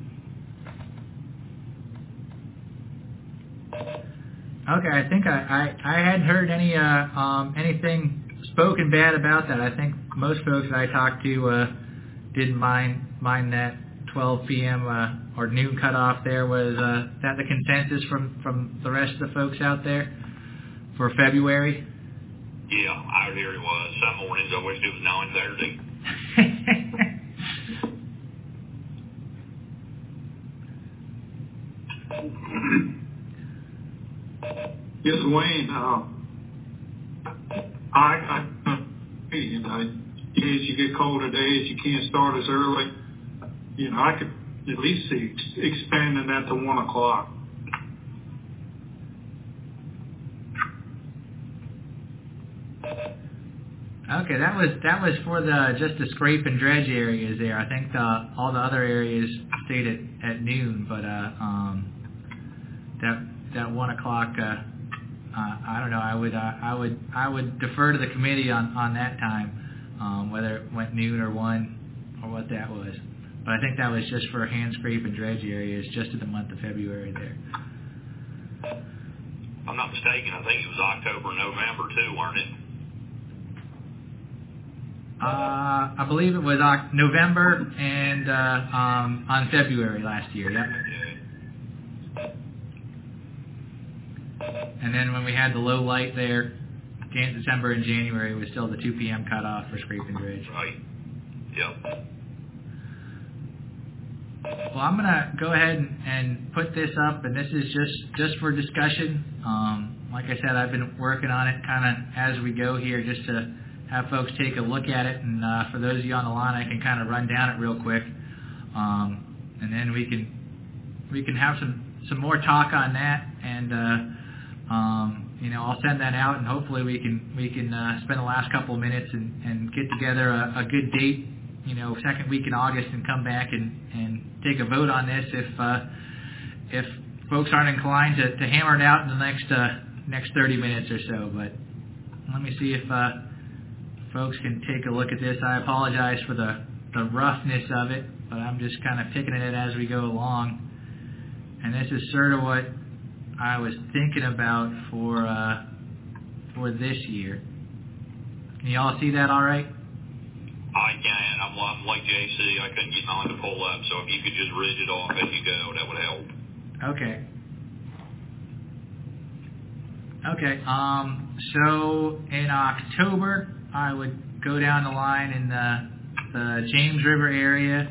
Okay, I think I hadn't heard anything spoken bad about that. I think most folks that I talked to didn't mind that 12 p.m. Or noon cutoff there. Was that the consensus from the rest of the folks out there for February? Yeah, I hear it was. Some mornings I wished it was 9:30. Yes, Wayne. As you get colder days, you can't start as early. I could at least see expanding that to 1 o'clock. Okay, that was for just the scrape and dredge areas there. I think all the other areas stayed at noon, but that 1 o'clock. I don't know. I would defer to the committee on that time, whether it went noon or 1 or what that was. But I think that was just for hand scrape and dredge areas, just in the month of February there. If I'm not mistaken, I think it was October, November too, weren't it? I believe it was November and on February last year. Yep. And then when we had the low light there, December and January was still the 2 p.m. cutoff for scrape and dredge. Right. Yep. Well, I'm going to go ahead and put this up, and this is just for discussion. Like I said, I've been working on it kind of as we go here, just to have folks take a look at it. And for those of you on the line, I can kind of run down it real quick, and then we can have some more talk on that. And I'll send that out, and hopefully we can spend the last couple of minutes and get together a good date, second week in August, and come back and take a vote on this if folks aren't inclined to hammer it out in the next 30 minutes or so. But let me see if folks can take a look at this. I apologize for the roughness of it, but I'm just kind of picking it as we go along. And this is sort of what I was thinking about for this year. Can you all see that all right? I can. I'm like JC. I couldn't get mine to pull up, so if you could just read it off as you go, that would help. Okay. So in October, I would go down the line in the James River area.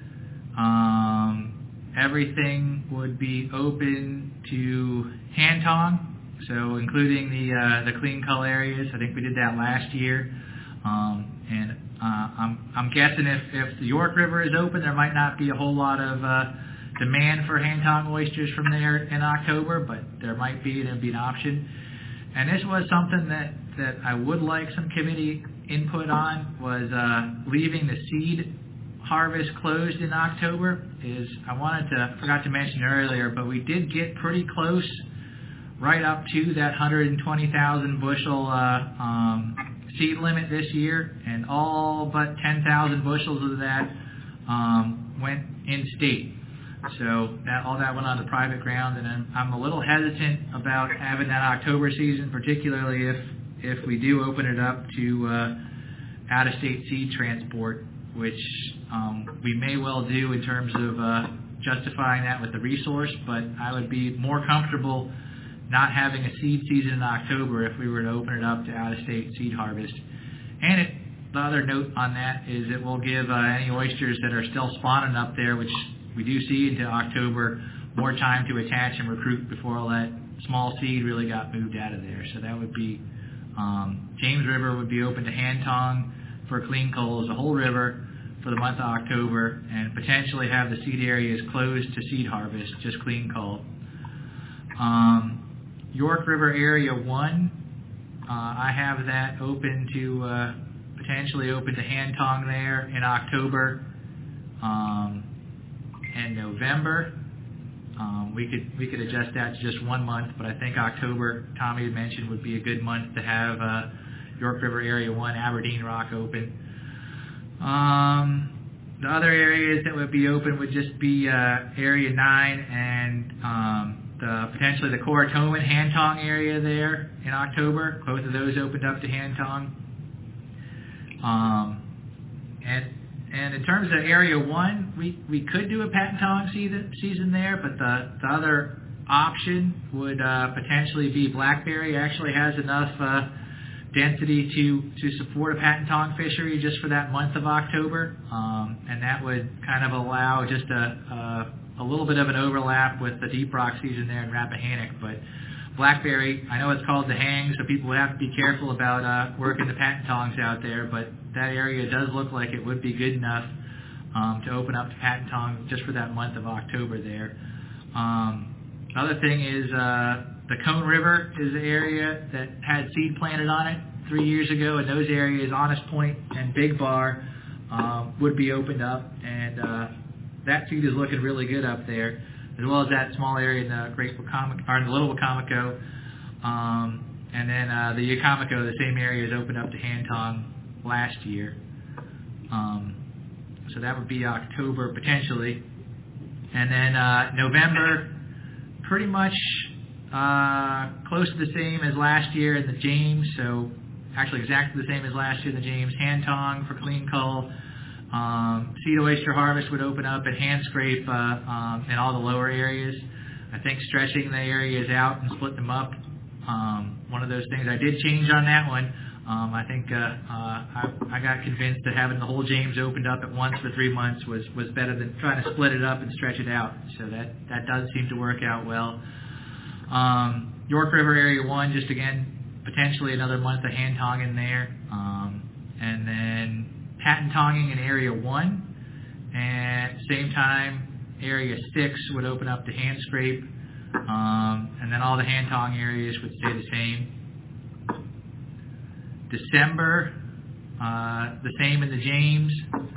Everything would be open to hand tong, so including the clean cull areas. I think we did that last year. And I'm guessing if the York River is open, there might not be a whole lot of demand for hand tong oysters from there in October, but there might be, and it would be an option. And this was something that I would like some committee input on, was leaving the seed harvest closed in October. I forgot to mention earlier, but we did get pretty close right up to that 120,000 bushel seed limit this year, and all but 10,000 bushels of that went in-state. So all that went on to private ground, and I'm a little hesitant about having that October season, particularly if we do open it up to out-of-state seed transport, which we may well do in terms of justifying that with the resource, but I would be more comfortable not having a seed season in October if we were to open it up to out-of-state seed harvest. And the other note on that is it will give any oysters that are still spawning up there, which we do see into October, more time to attach and recruit before all that small seed really got moved out of there. So that would be, James River would be open to hand tong for clean coal as a whole river for the month of October, and potentially have the seed areas closed to seed harvest, just clean coal. York River Area 1, I have that open to, potentially open to hand tong there in October and November. We could adjust that to just 1 month, but I think October, Tommy had mentioned, would be a good month to have York River Area 1, Aberdeen Rock open. The other areas that would be open would just be Area 9 and potentially the Coratoman hand tong area there in October. Both of those opened up to hand tong. And in terms of Area 1, we could do a patent tong season there, but the other option would potentially be Blackberry. Actually has enough density to support a patent tong fishery just for that month of October, and that would kind of allow just a little bit of an overlap with the deep rock season there in Rappahannock. But Blackberry, I know it's called the hang, so people would have to be careful about working the patent tongs out there, but that area does look like it would be good enough to open up to patent tong just for that month of October there. The other thing is the Cone River is an area that had seed planted on it 3 years ago, and those areas, Honest Point and Big Bar, would be opened up, and that seed is looking really good up there, as well as that small area in the in the Little Wicomico, and then the Yacomico, the same area is opened up to hand tong last year. So that would be October potentially, and then November, pretty much close to the same as last year in the James, so actually exactly the same as last year in the James. Hand tong for clean cull. Seed oyster harvest would open up at hand scrape in all the lower areas. I think stretching the areas out and splitting them up, one of those things I did change on that one. I think I got convinced that having the whole James opened up at once for 3 months was better than trying to split it up and stretch it out. So that does seem to work out well. York River Area 1, just again, potentially another month of hand tonging there. And then patent tonging in Area 1. And at the same time, Area 6 would open up to hand scrape. And then all the hand tong areas would stay the same. December, the same in the James.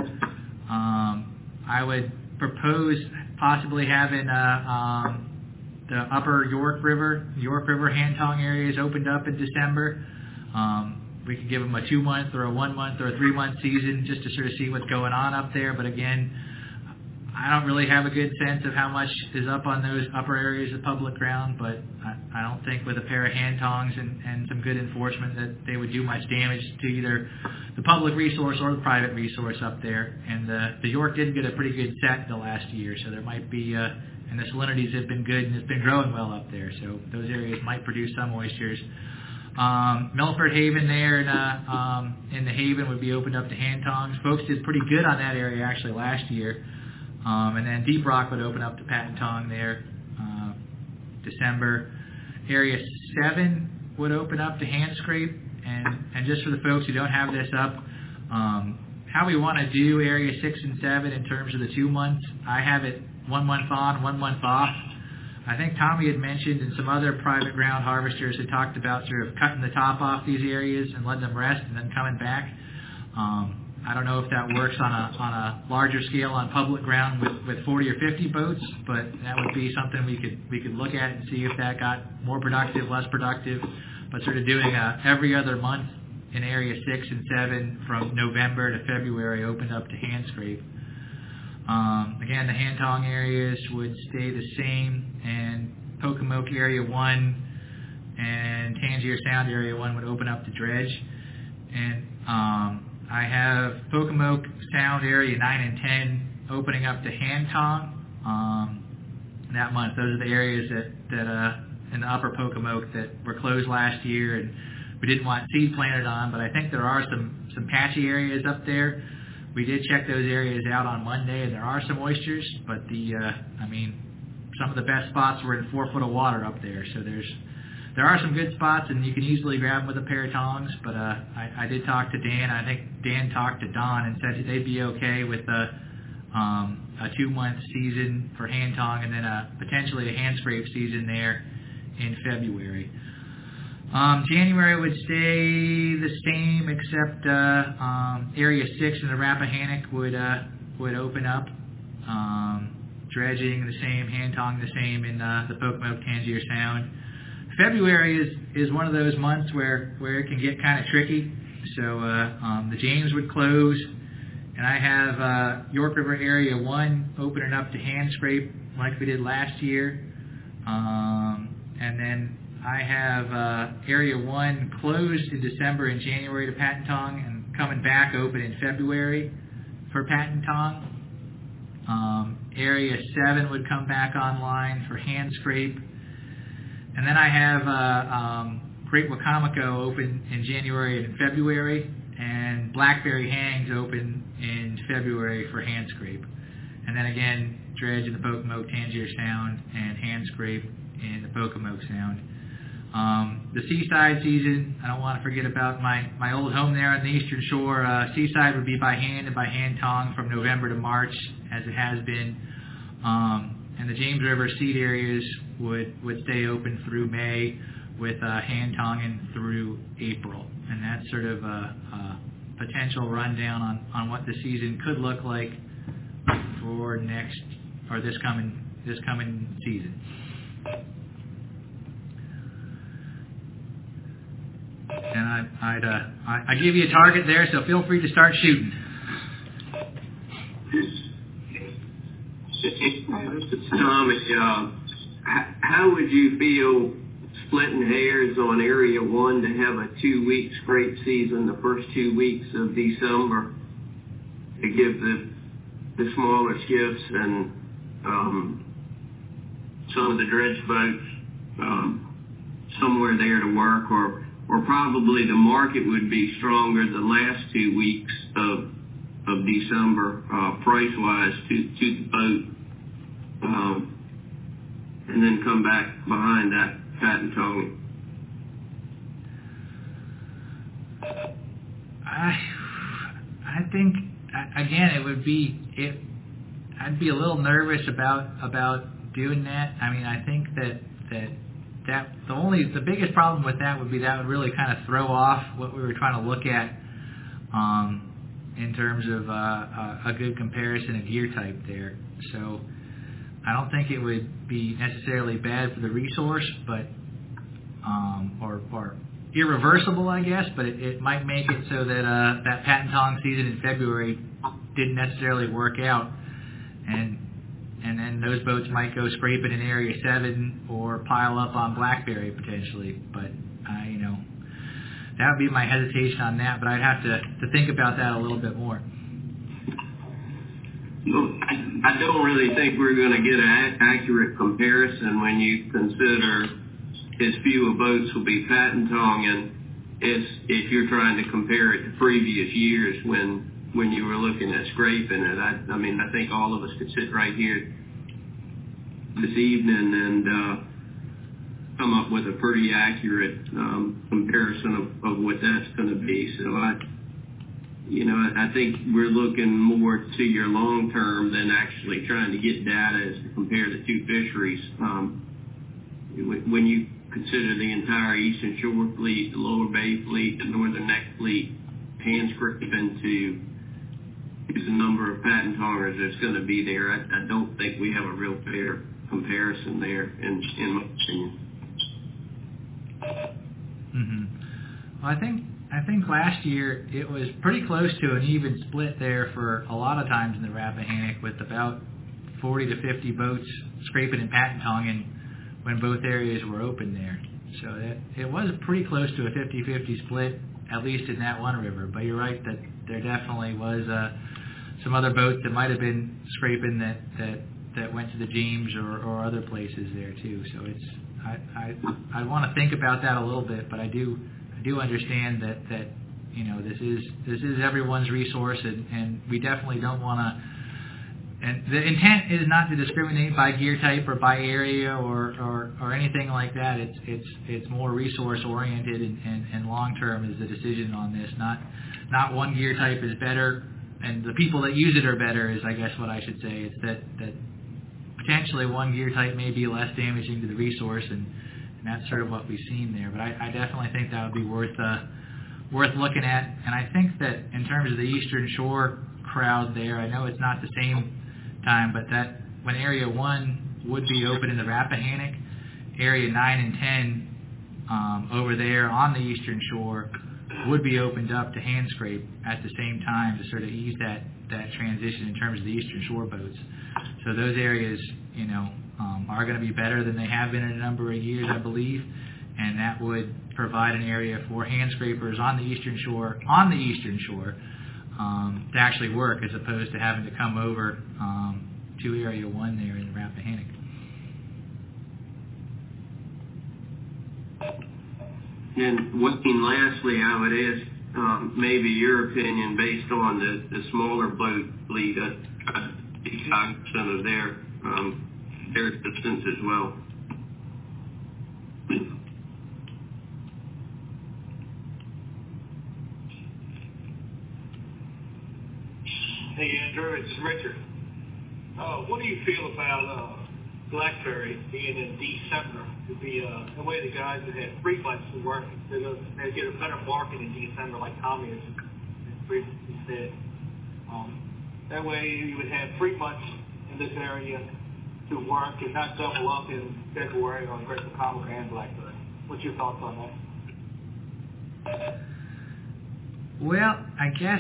I would propose possibly having the upper York River hand tong areas opened up in December. We could give them a 2-month or a 1-month or a 3-month season just to sort of see what's going on up there. But again, I don't really have a good sense of how much is up on those upper areas of public ground, but I don't think with a pair of hand tongs and some good enforcement that they would do much damage to either the public resource or the private resource up there. And the York did get a pretty good set the last year, so there might be, and the salinities have been good and it's been growing well up there, so those areas might produce some oysters. Milford Haven there in the Haven would be opened up to hand tongs. Folks did pretty good on that area actually last year. And then Deep Rock would open up to patent tong there December. Area 7 would open up to hand scrape. And just for the folks who don't have this up, How we want to do Area 6 and 7 in terms of the 2 months, I have it 1 month on, 1 month off. I think Tommy had mentioned, and some other private ground harvesters had talked about sort of cutting the top off these areas and letting them rest and then coming back. I don't know if that works on a larger scale on public ground with 40 or 50 boats, but that would be something we could look at and see if that got more productive, less productive. But sort of doing every other month in Area 6 and 7 from November to February opened up to hand scrape. Again, the hand tong areas would stay the same, and Pocomoke Area 1 and Tangier Sound Area 1 would open up to dredge. And I have Pocomoke Sound Area 9 and 10 opening up to hand tong that month. Those are the areas that in the upper Pocomoke that were closed last year and we didn't want seed planted on, but I think there are some patchy areas up there. We did check those areas out on Monday, and there are some oysters, but some of the best spots were in 4 foot of water up there. So there are some good spots, and you can easily grab them with a pair of tongs. But I did talk to Dan. I think Dan talked to Don and said they'd be okay with a 2-month season for hand tong, and then potentially a hand scrape season there in February. January would stay the same, except Area 6 in the Rappahannock would open up. Dredging the same, hand tong the same in the Pocomoke Tangier Sound. February is one of those months where it can get kind of tricky. So the James would close, and I have York River Area 1 opening up to hand scrape like we did last year. And then I have Area 1 closed in December and January to patent tong and coming back open in February for patent tong. Area 7 would come back online for hand scrape. And then I have Great Wicomico open in January and February, and Blackberry Hangs open in February for hand scrape. And then again, dredge in the Pocomoke Tangier Sound and hand scrape in the Pocomoke Sound. The Seaside season, I don't want to forget about my old home there on the Eastern Shore. Seaside would be by hand and by hand tong from November to March, as it has been. And the James River seed areas would stay open through May with hand tonging through April. And that's sort of a potential rundown on what the season could look like for this coming season. And I give you a target there, so feel free to start shooting. Thomas, how would you feel splitting hairs on Area 1 to have a 2-week scrape season the first 2 weeks of December to give the smaller skiffs and some of the dredge boats somewhere there to work, or probably the market would be stronger the last 2 weeks of December price-wise to the boat, and then come back behind that patent tong. I think again I'd be a little nervous about doing that. I mean, I think that the biggest problem with that would really kind of throw off what we were trying to look at in terms of a good comparison of gear type there. So I don't think it would be necessarily bad for the resource, but or irreversible, I guess. But it might make it so that that patent tong season in February didn't necessarily work out, and then those boats might go scraping in Area 7 or pile up on Blackberry potentially. But that would be my hesitation on that. But I'd have to think about that a little bit more. Well, I don't really think we're going to get an accurate comparison when you consider as few of boats will be patent tonging as if you're trying to compare it to previous years when you were looking at scraping it. I think all of us could sit right here this evening and come up with a pretty accurate comparison of what that's going to be. So I think we're looking more to your long term than actually trying to get data as to compare the two fisheries. When you consider the entire Eastern Shore fleet, the Lower Bay fleet, the Northern Neck fleet, hand scraping to the number of patent tongers that's going to be there, I don't think we have a real fair comparison there, in my opinion. Mm-hmm. Well, I think last year it was pretty close to an even split there for a lot of times in the Rappahannock, with about 40 to 50 boats scraping and patent tonging when both areas were open there. So it was pretty close to a 50-50 split, at least in that one river. But you're right that there definitely was some other boats that might have been scraping that went to the James or other places there too. So I want to think about that a little bit, but I do understand that this is everyone's resource, and we definitely don't want to. And the intent is not to discriminate by gear type or by area or anything like that. It's more resource oriented, and long term is the decision on this. Not one gear type is better, and the people that use it are better, is I guess what I should say. It's that potentially one gear type may be less damaging to the resource, and that's sort of what we've seen there. But I definitely think that would be worth looking at. And I think that in terms of the Eastern Shore crowd there, I know it's not the same time, but that when Area 1 would be open in the Rappahannock, Area 9 and 10 over there on the Eastern Shore would be opened up to hand scrape at the same time to sort of ease that transition in terms of the Eastern Shore boats. So those areas, are going to be better than they have been in a number of years, I believe, and that would provide an area for hand scrapers on the Eastern Shore to actually work, as opposed to having to come over to Area 1 there in the Rappahannock. And lastly, I would ask maybe your opinion based on the smaller boat fleet, be cognizant of their distance as well. Hey, Andrew, it's Richard. What do you feel about Blackberry being in December? Would be the way the guys that had 3 months to work, they'd get a better market in December, like Tommy has previously said. That way you would have 3 months in this area to work and not double up in February on Great Wecominco and Blackberry. What's your thoughts on that? Well, I guess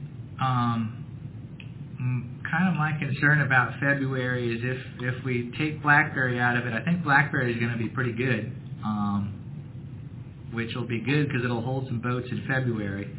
kind of my concern about February is if we take Blackberry out of it, I think Blackberry is going to be pretty good, which will be good because it'll hold some boats in February.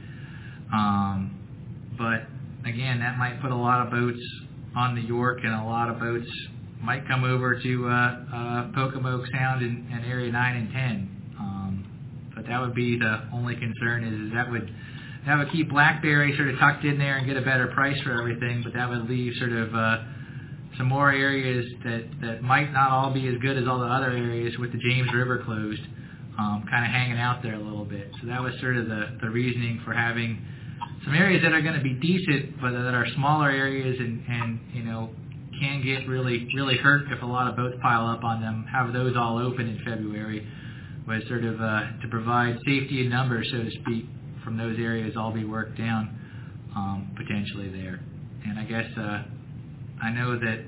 But again, that might put a lot of boats on the York, and a lot of boats might come over to Pocomoke Sound and Area 9 and 10. But that would be the only concern, is that would keep Blackberry sort of tucked in there and get a better price for everything, but that would leave sort of some more areas that might not all be as good as all the other areas with the James River closed, kind of hanging out there a little bit. So that was sort of the reasoning for having some areas that are going to be decent, but that are smaller areas and can get really, really hurt if a lot of boats pile up on them. Have those all open in February was sort of to provide safety in numbers, so to speak, from those areas all be worked down potentially there. And I guess I know that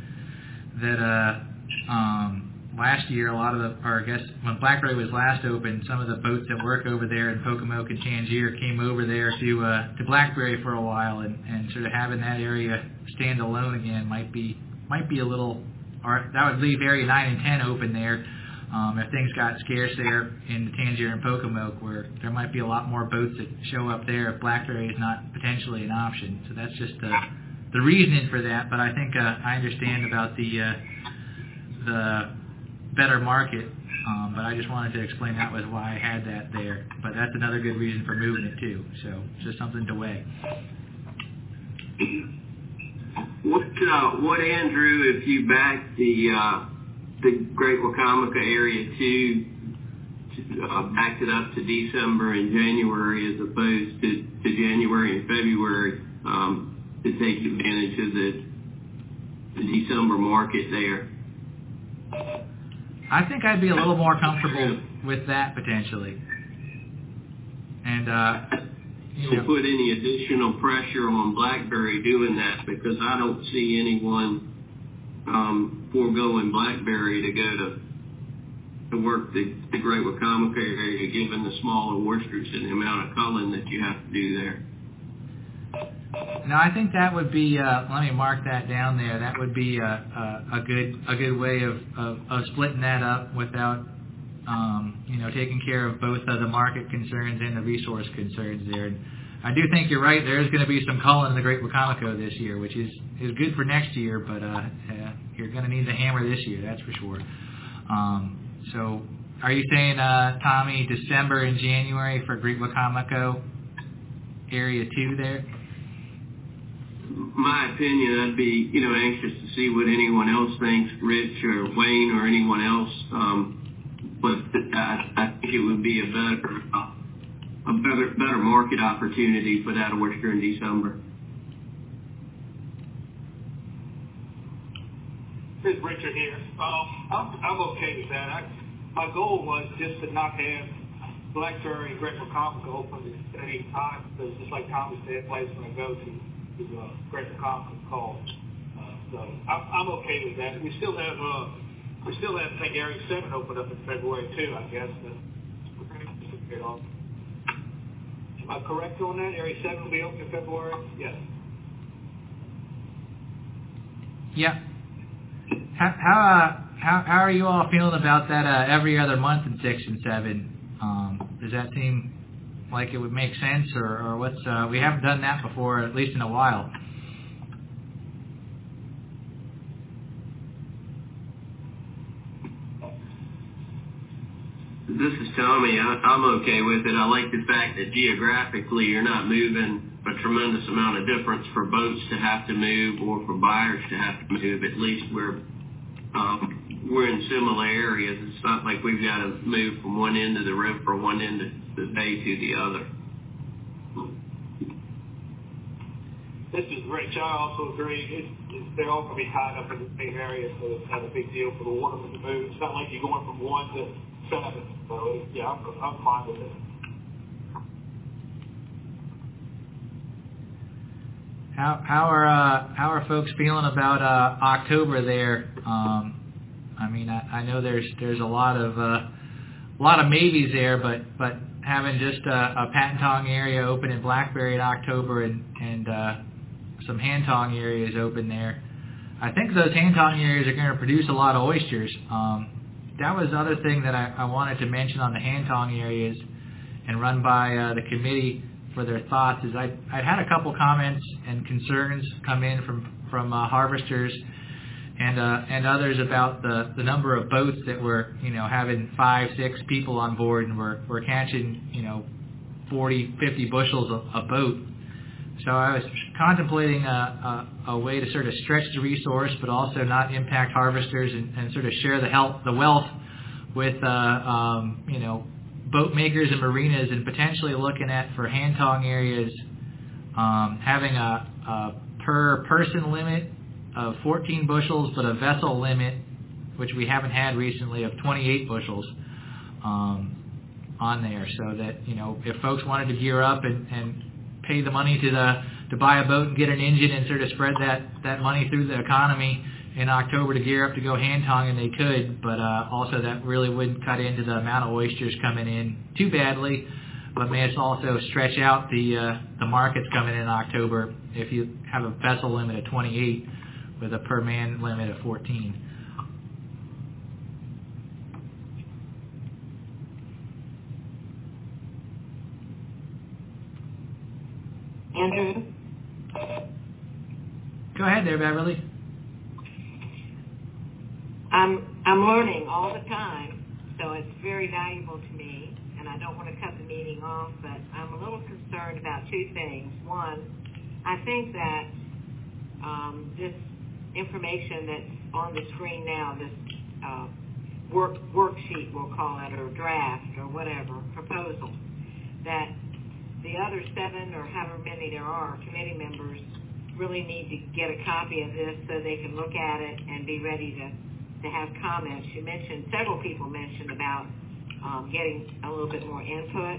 last year I guess when Blackberry was last open, some of the boats that work over there in Pocomoke and Tangier came over there to Blackberry for a while, and sort of having that area stand alone again might be a little, or that would leave Area 9 and 10 open there. If things got scarce there in the Tangier and Pocomoke, where there might be a lot more boats that show up there if Blackberry is not potentially an option. So that's just the reasoning for that. But I think I understand about the better market. But I just wanted to explain that was why I had that there. But that's another good reason for moving it too. So it's just something to weigh. What Andrew, if you back the Great Wecominco Area 2 backed it up to December and January as opposed to January and February to take advantage of the December market there. I think I'd be a little more comfortable with that potentially. And Will put any additional pressure on BlackBerry doing that, because I don't see anyone foregoing BlackBerry to go to work the Great Wacomico area, given the smaller oysters and the amount of culling that you have to do there. No, I think that would be. Let me mark that down there. That would be a good way of splitting that up without taking care of both the market concerns and the resource concerns there. And I do think you're right. There's going to be some culling in the Great Wacomico this year, which is good for next year, but you're going to need the hammer this year, that's for sure. So are you saying, Tommy, December and January for Great Wacomico area 2 there? My opinion, I'd be, anxious to see what anyone else thinks, Rich or Wayne or anyone else. But I think it would be a better market opportunity for that oyster in December. This is Richard here. I'm okay with that. My goal was just to not have BlackBerry and Great Wacomico open at the same time, because just like Tommy said, place when I go to Great Wacomico call. So I'm okay with that. We still have I think Area 7 opened up in February too, I guess. Am I correct on that? Area 7 will be open in February? Yes. Yeah. How are you all feeling about that every other month in 6 and 7? Does that seem like it would make sense, or what's? We haven't done that before, at least in a while. This is Tommy. I'm okay with it. I like the fact that geographically you're not moving a tremendous amount of difference for boats to have to move or for buyers to have to move. At least we're in similar areas. It's not like we've got to move from one end of the river or one end of the bay to the other. This is Rich. I also agree. They're all going to be tied up in the same area, so it's not a big deal for the watermen to move. It's not like you're going from 1 to 7. So yeah, I'm fine with it. How are folks feeling about October there? I mean, I know there's a lot of maybes there, but having just a Patentong area open in Blackberry in October and some Hantong areas open there, I think those Hantong areas are going to produce a lot of oysters. That was the other thing that I wanted to mention on the Hantong areas and run by the committee for their thoughts. Is I'd had a couple comments and concerns come in from harvesters and others about the number of boats that were having 5-6 people on board, and we're catching 40, 50 bushels a boat. So I was contemplating a way to sort of stretch the resource, but also not impact harvesters and sort of share the wealth with boat makers and marinas, and potentially looking at, for Hantong areas, having a per person limit of 14 bushels, but a vessel limit, which we haven't had recently, of 28 bushels on there, so that if folks wanted to gear up and pay the money to buy a boat and get an engine and sort of spread that money through the economy in October to gear up to go Hantong, and they could, but also that really wouldn't cut into the amount of oysters coming in too badly, but may also stretch out the markets coming in October if you have a vessel limit of 28 with a per man limit of 14. Andrew? Go ahead there, Beverly. I'm learning all the time, so it's very valuable to me, and I don't want to cut the meeting off, but I'm a little concerned about two things. One, I think that this information that's on the screen now, worksheet, we'll call it, or draft, or whatever, proposal, that the other 7 or however many there are committee members really need to get a copy of this so they can look at it and be ready to have comments. You mentioned, several people mentioned about getting a little bit more input.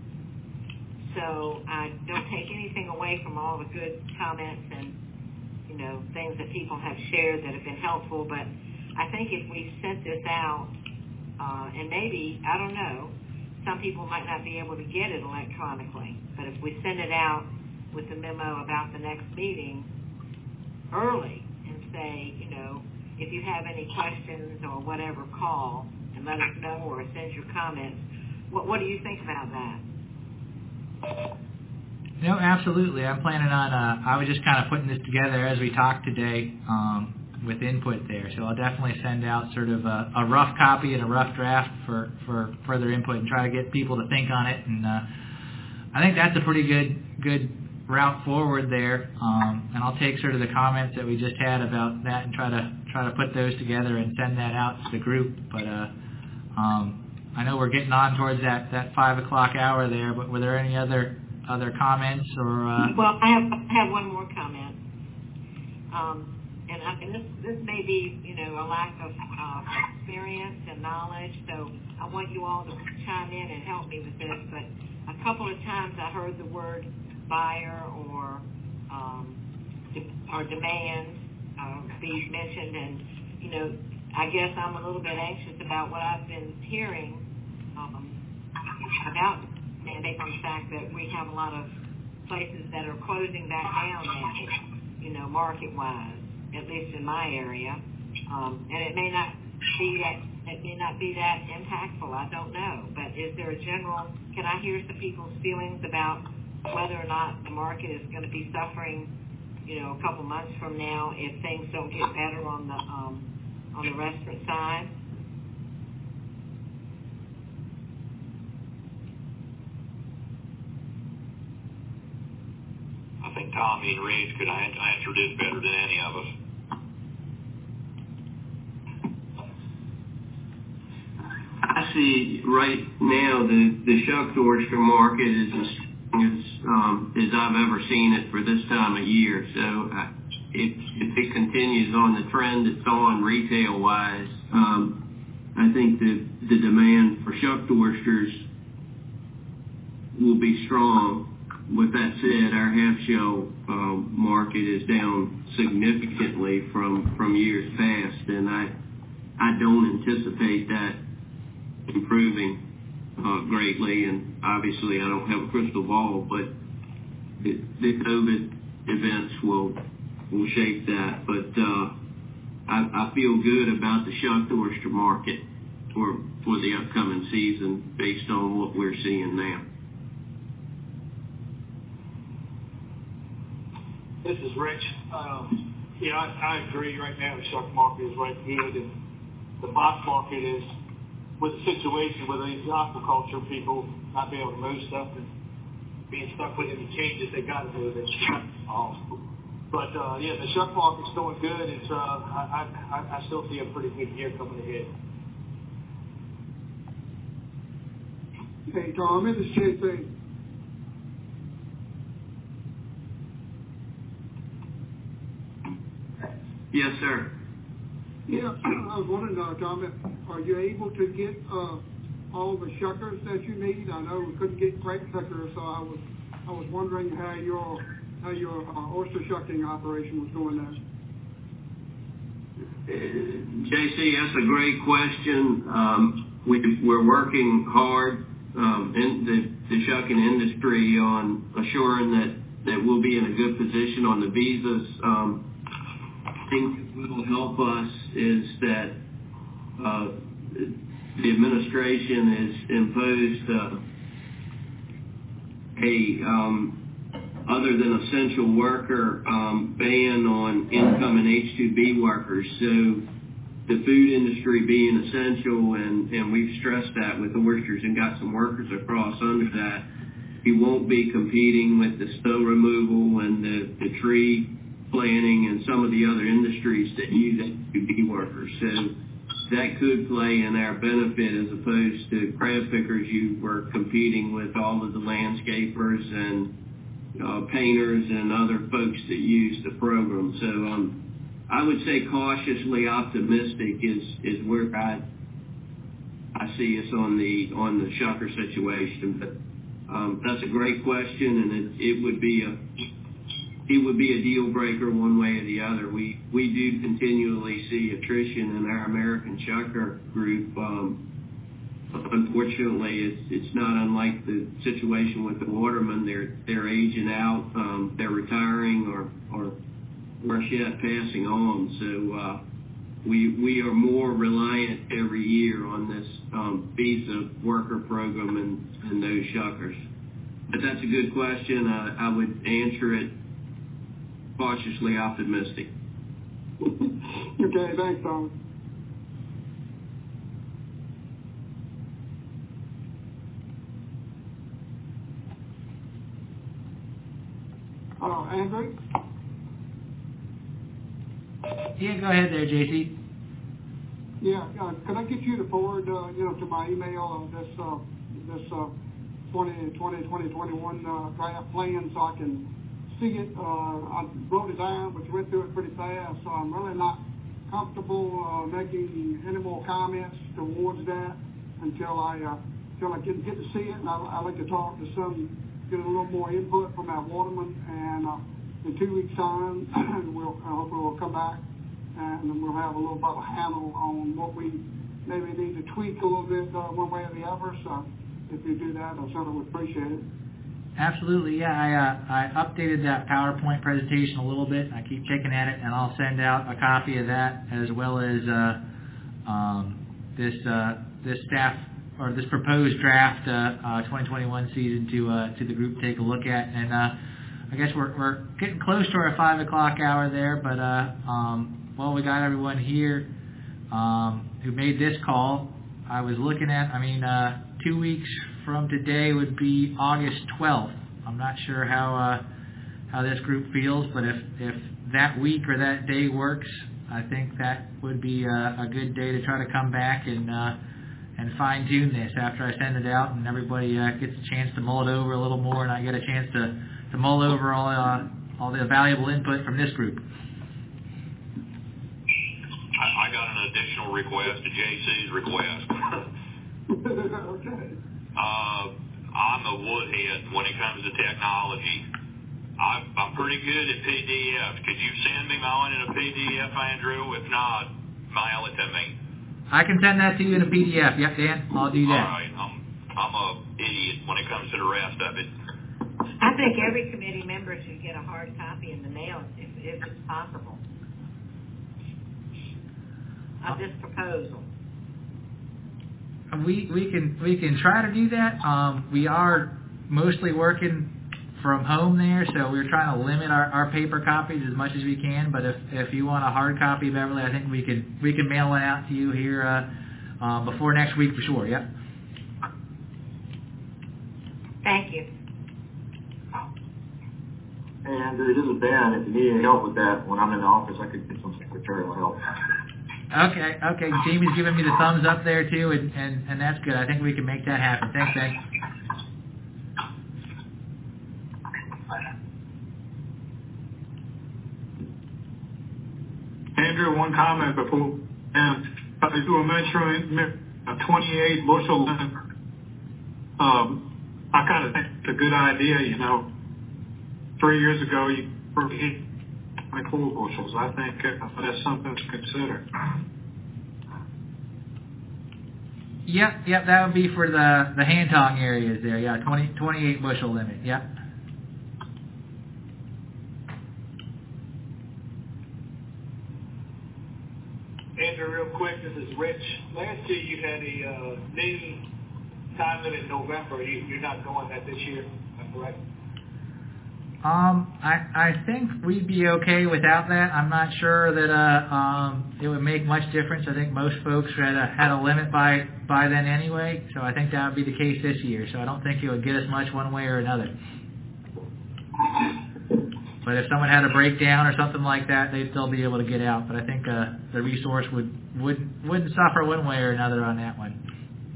So I don't take anything away from all the good comments and, things that people have shared that have been helpful, but I think if we sent this out, and maybe, I don't know, some people might not be able to get it electronically, but if we send it out with the memo about the next meeting early and say, if you have any questions or whatever, call and let us know or send your comments. What do you think about that? No, absolutely. I'm planning on, I was just kind of putting this together as we talked today with input there. So I'll definitely send out sort of a rough copy and a rough draft for further input and try to get people to think on it. And I think that's a pretty good route forward there. And I'll take sort of the comments that we just had about that and try to put those together and send that out to the group. But I know we're getting on towards that 5 o'clock hour there, but were there any other comments or? Well, I have one more comment, and this may be a lack of experience and knowledge. So I want you all to chime in and help me with this. But a couple of times I heard the word buyer or demand be mentioned, and I guess I'm a little bit anxious about what I've been hearing about. Based on the fact that we have a lot of places that are closing back down now, market-wise, at least in my area, and it may not be that impactful. I don't know, but is there a general? Can I hear some people's feelings about whether or not the market is going to be suffering, a couple months from now if things don't get better on the restaurant side? I think Tommy and Reeves could answer this better than any of us. I see right now the shuck oyster market is as I've ever seen it for this time of year. So if it continues on the trend it's on retail-wise, I think the demand for shuck oysters will be strong. With that said, our half-shell market is down significantly from years past, and I don't anticipate that improving greatly. And obviously, I don't have a crystal ball, but the COVID events will shape that. But I feel good about the shuck oyster market for the upcoming season based on what we're seeing now. This is Rich. I agree. Right now, the shuck market is right good, and the box market is with the situation with these aquaculture people not being able to move stuff and being stuck with any changes they got to move it. But the shuck market's doing good. It's I still see a pretty good year coming ahead. Hey, Tom, this is JP. Yes, sir. Yeah, I was wondering, Tom, are you able to get all the shuckers that you need? I know we couldn't get crate shuckers, so I was wondering how your oyster shucking operation was going there. JC, that's a great question. We're working hard in the shucking industry on assuring that we'll be in a good position on the visas. Thing that will help us is that the administration has imposed other than essential worker ban on incoming H-2B workers. So the food industry being essential, and we've stressed that with oysters and got some workers across under that, you won't be competing with the snow removal and the tree planting and some of the other industries that use H-2B workers. So that could play in our benefit as opposed to crab pickers. You were competing with all of the landscapers and painters and other folks that use the program. So I would say cautiously optimistic is where I see us on the shucker situation. But that's a great question, and it would be a deal breaker one way or the other. We do continually see attrition in our American shucker group. Unfortunately, it's not unlike the situation with the watermen. They're aging out, they're retiring, or worse yet, passing on. So we are more reliant every year on this visa worker program and those shuckers. But that's a good question. I would answer it cautiously optimistic. Okay, thanks, Tom. Andrew? Yeah, go ahead there, JC. Yeah, can I get you to forward, to my email this 2021 draft plan so I can see it? I wrote it down, but you went through it pretty fast, so I'm really not comfortable making any more comments towards that until I get to see it, and I like to talk to get a little more input from our watermen, and in 2 weeks' time, hopefully we'll come back and then we'll have a little bit of a handle on what we maybe need to tweak a little bit one way or the other. So if you do that, I certainly would appreciate it. Absolutely, yeah. I updated that PowerPoint presentation a little bit. I keep picking at it, and I'll send out a copy of that as well as this staff or this proposed draft 2021 season to the group to take a look at. And I guess we're getting close to our 5 o'clock hour there, but we got everyone here who made this call. I was looking at, 2 weeks from today would be August 12th. I'm not sure how this group feels, but if that week or that day works, I think that would be a good day to try to come back and fine-tune this after I send it out and everybody gets a chance to mull it over a little more and I get a chance to mull over all the valuable input from this group. I got an additional request to JC's request. Okay. I'm a woodhead when it comes to technology. I'm pretty good at PDFs. Could you send me mine in a PDF, Andrew? If not, mail it to me. I can send that to you in a PDF. Yep, Dan, I'll do that. All right. I'm a idiot when it comes to the rest of it. I think every committee member should get a hard copy in the mail if it's possible of this proposal. We can try to do that. We are mostly working from home there, so we're trying to limit our paper copies as much as we can. But if you want a hard copy, Beverly, I think we can mail one out to you here before next week for sure. Yep. Thank you. Hey, Andrew, this is Ben. If you need any help with that, when I'm in the office, I could get some secretarial help. Okay. Jamie's giving me the thumbs up there too, and that's good. I think we can make that happen. Thanks, Ben. Andrew, one comment before, as you were mentioning a 28 bushel limit. I kind of think it's a good idea. 3 years ago you hit 24 bushels. I think that's something to consider. Yep, that would be for the hand tong areas there. Yeah, 28 bushel limit. Yep. Andrew, real quick, this is Rich. Last year you had a new time limit in November. You're not doing that this year, am I correct? I think we'd be okay without that. I'm not sure that it would make much difference. I think most folks had a limit by then anyway, so I think that would be the case this year. So I don't think it would get us much one way or another. But if someone had a breakdown or something like that, they'd still be able to get out. But I think the resource wouldn't suffer one way or another on that one.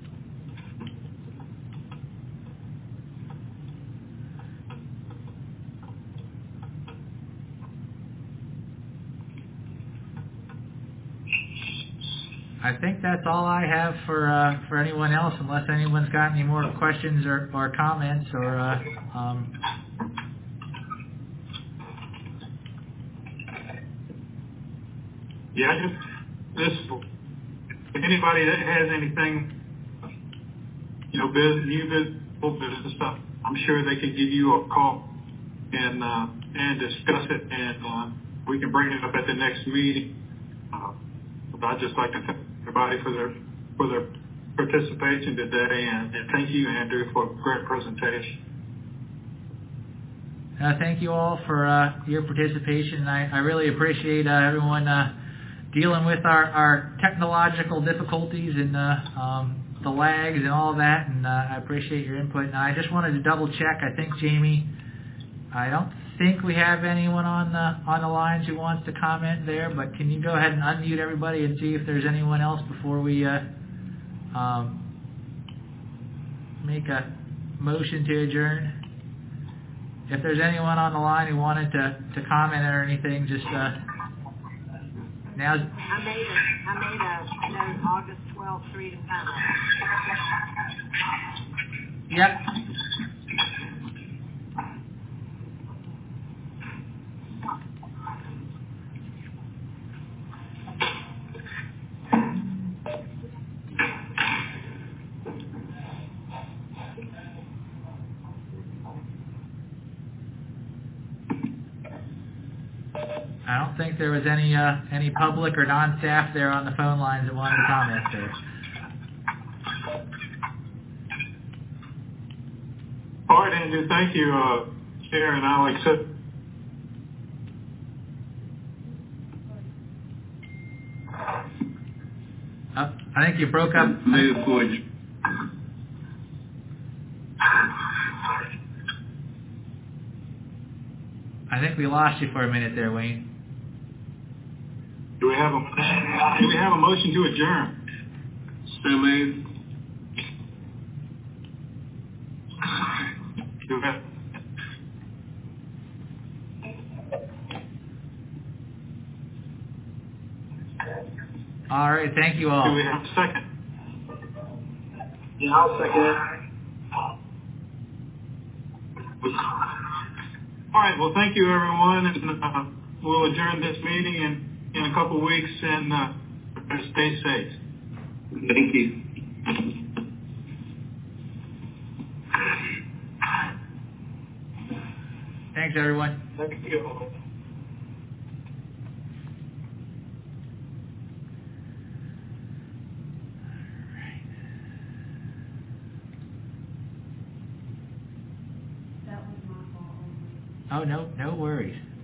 I think that's all I have for anyone else, unless anyone's got any more questions or comments or. Yeah, just if anybody that has anything, new business stuff, I'm sure they could give you a call and discuss it, and we can bring it up at the next meeting. I'd just like to thank everybody for their participation today, and thank you, Andrew, for a great presentation. Thank you all for your participation. I really appreciate everyone dealing with our technological difficulties and the lags and all that, and I appreciate your input. And I just wanted to double check. I think, Jamie, I don't think we have anyone on the lines who wants to comment there, but can you go ahead and unmute everybody and see if there's anyone else before we make a motion to adjourn? If there's anyone on the line who wanted to comment or anything, just now's... I made a note August 12th, 3 to 5. Yep. I don't think there was any public or non-staff there on the phone lines that wanted to comment there. All right, Andrew, thank you, Chair and Alex. I think you broke up. Move forward. I think we lost you for a minute there, Wayne. Do we have a motion to adjourn? So moved. Do we have? All right, thank you all. Do we have a second? Yeah, I'll second it. All right, well, thank you, everyone, and we'll adjourn this meeting in a couple weeks, and stay safe. Thank you. Thanks, everyone. Thank you. That was my fault. Oh, no worries.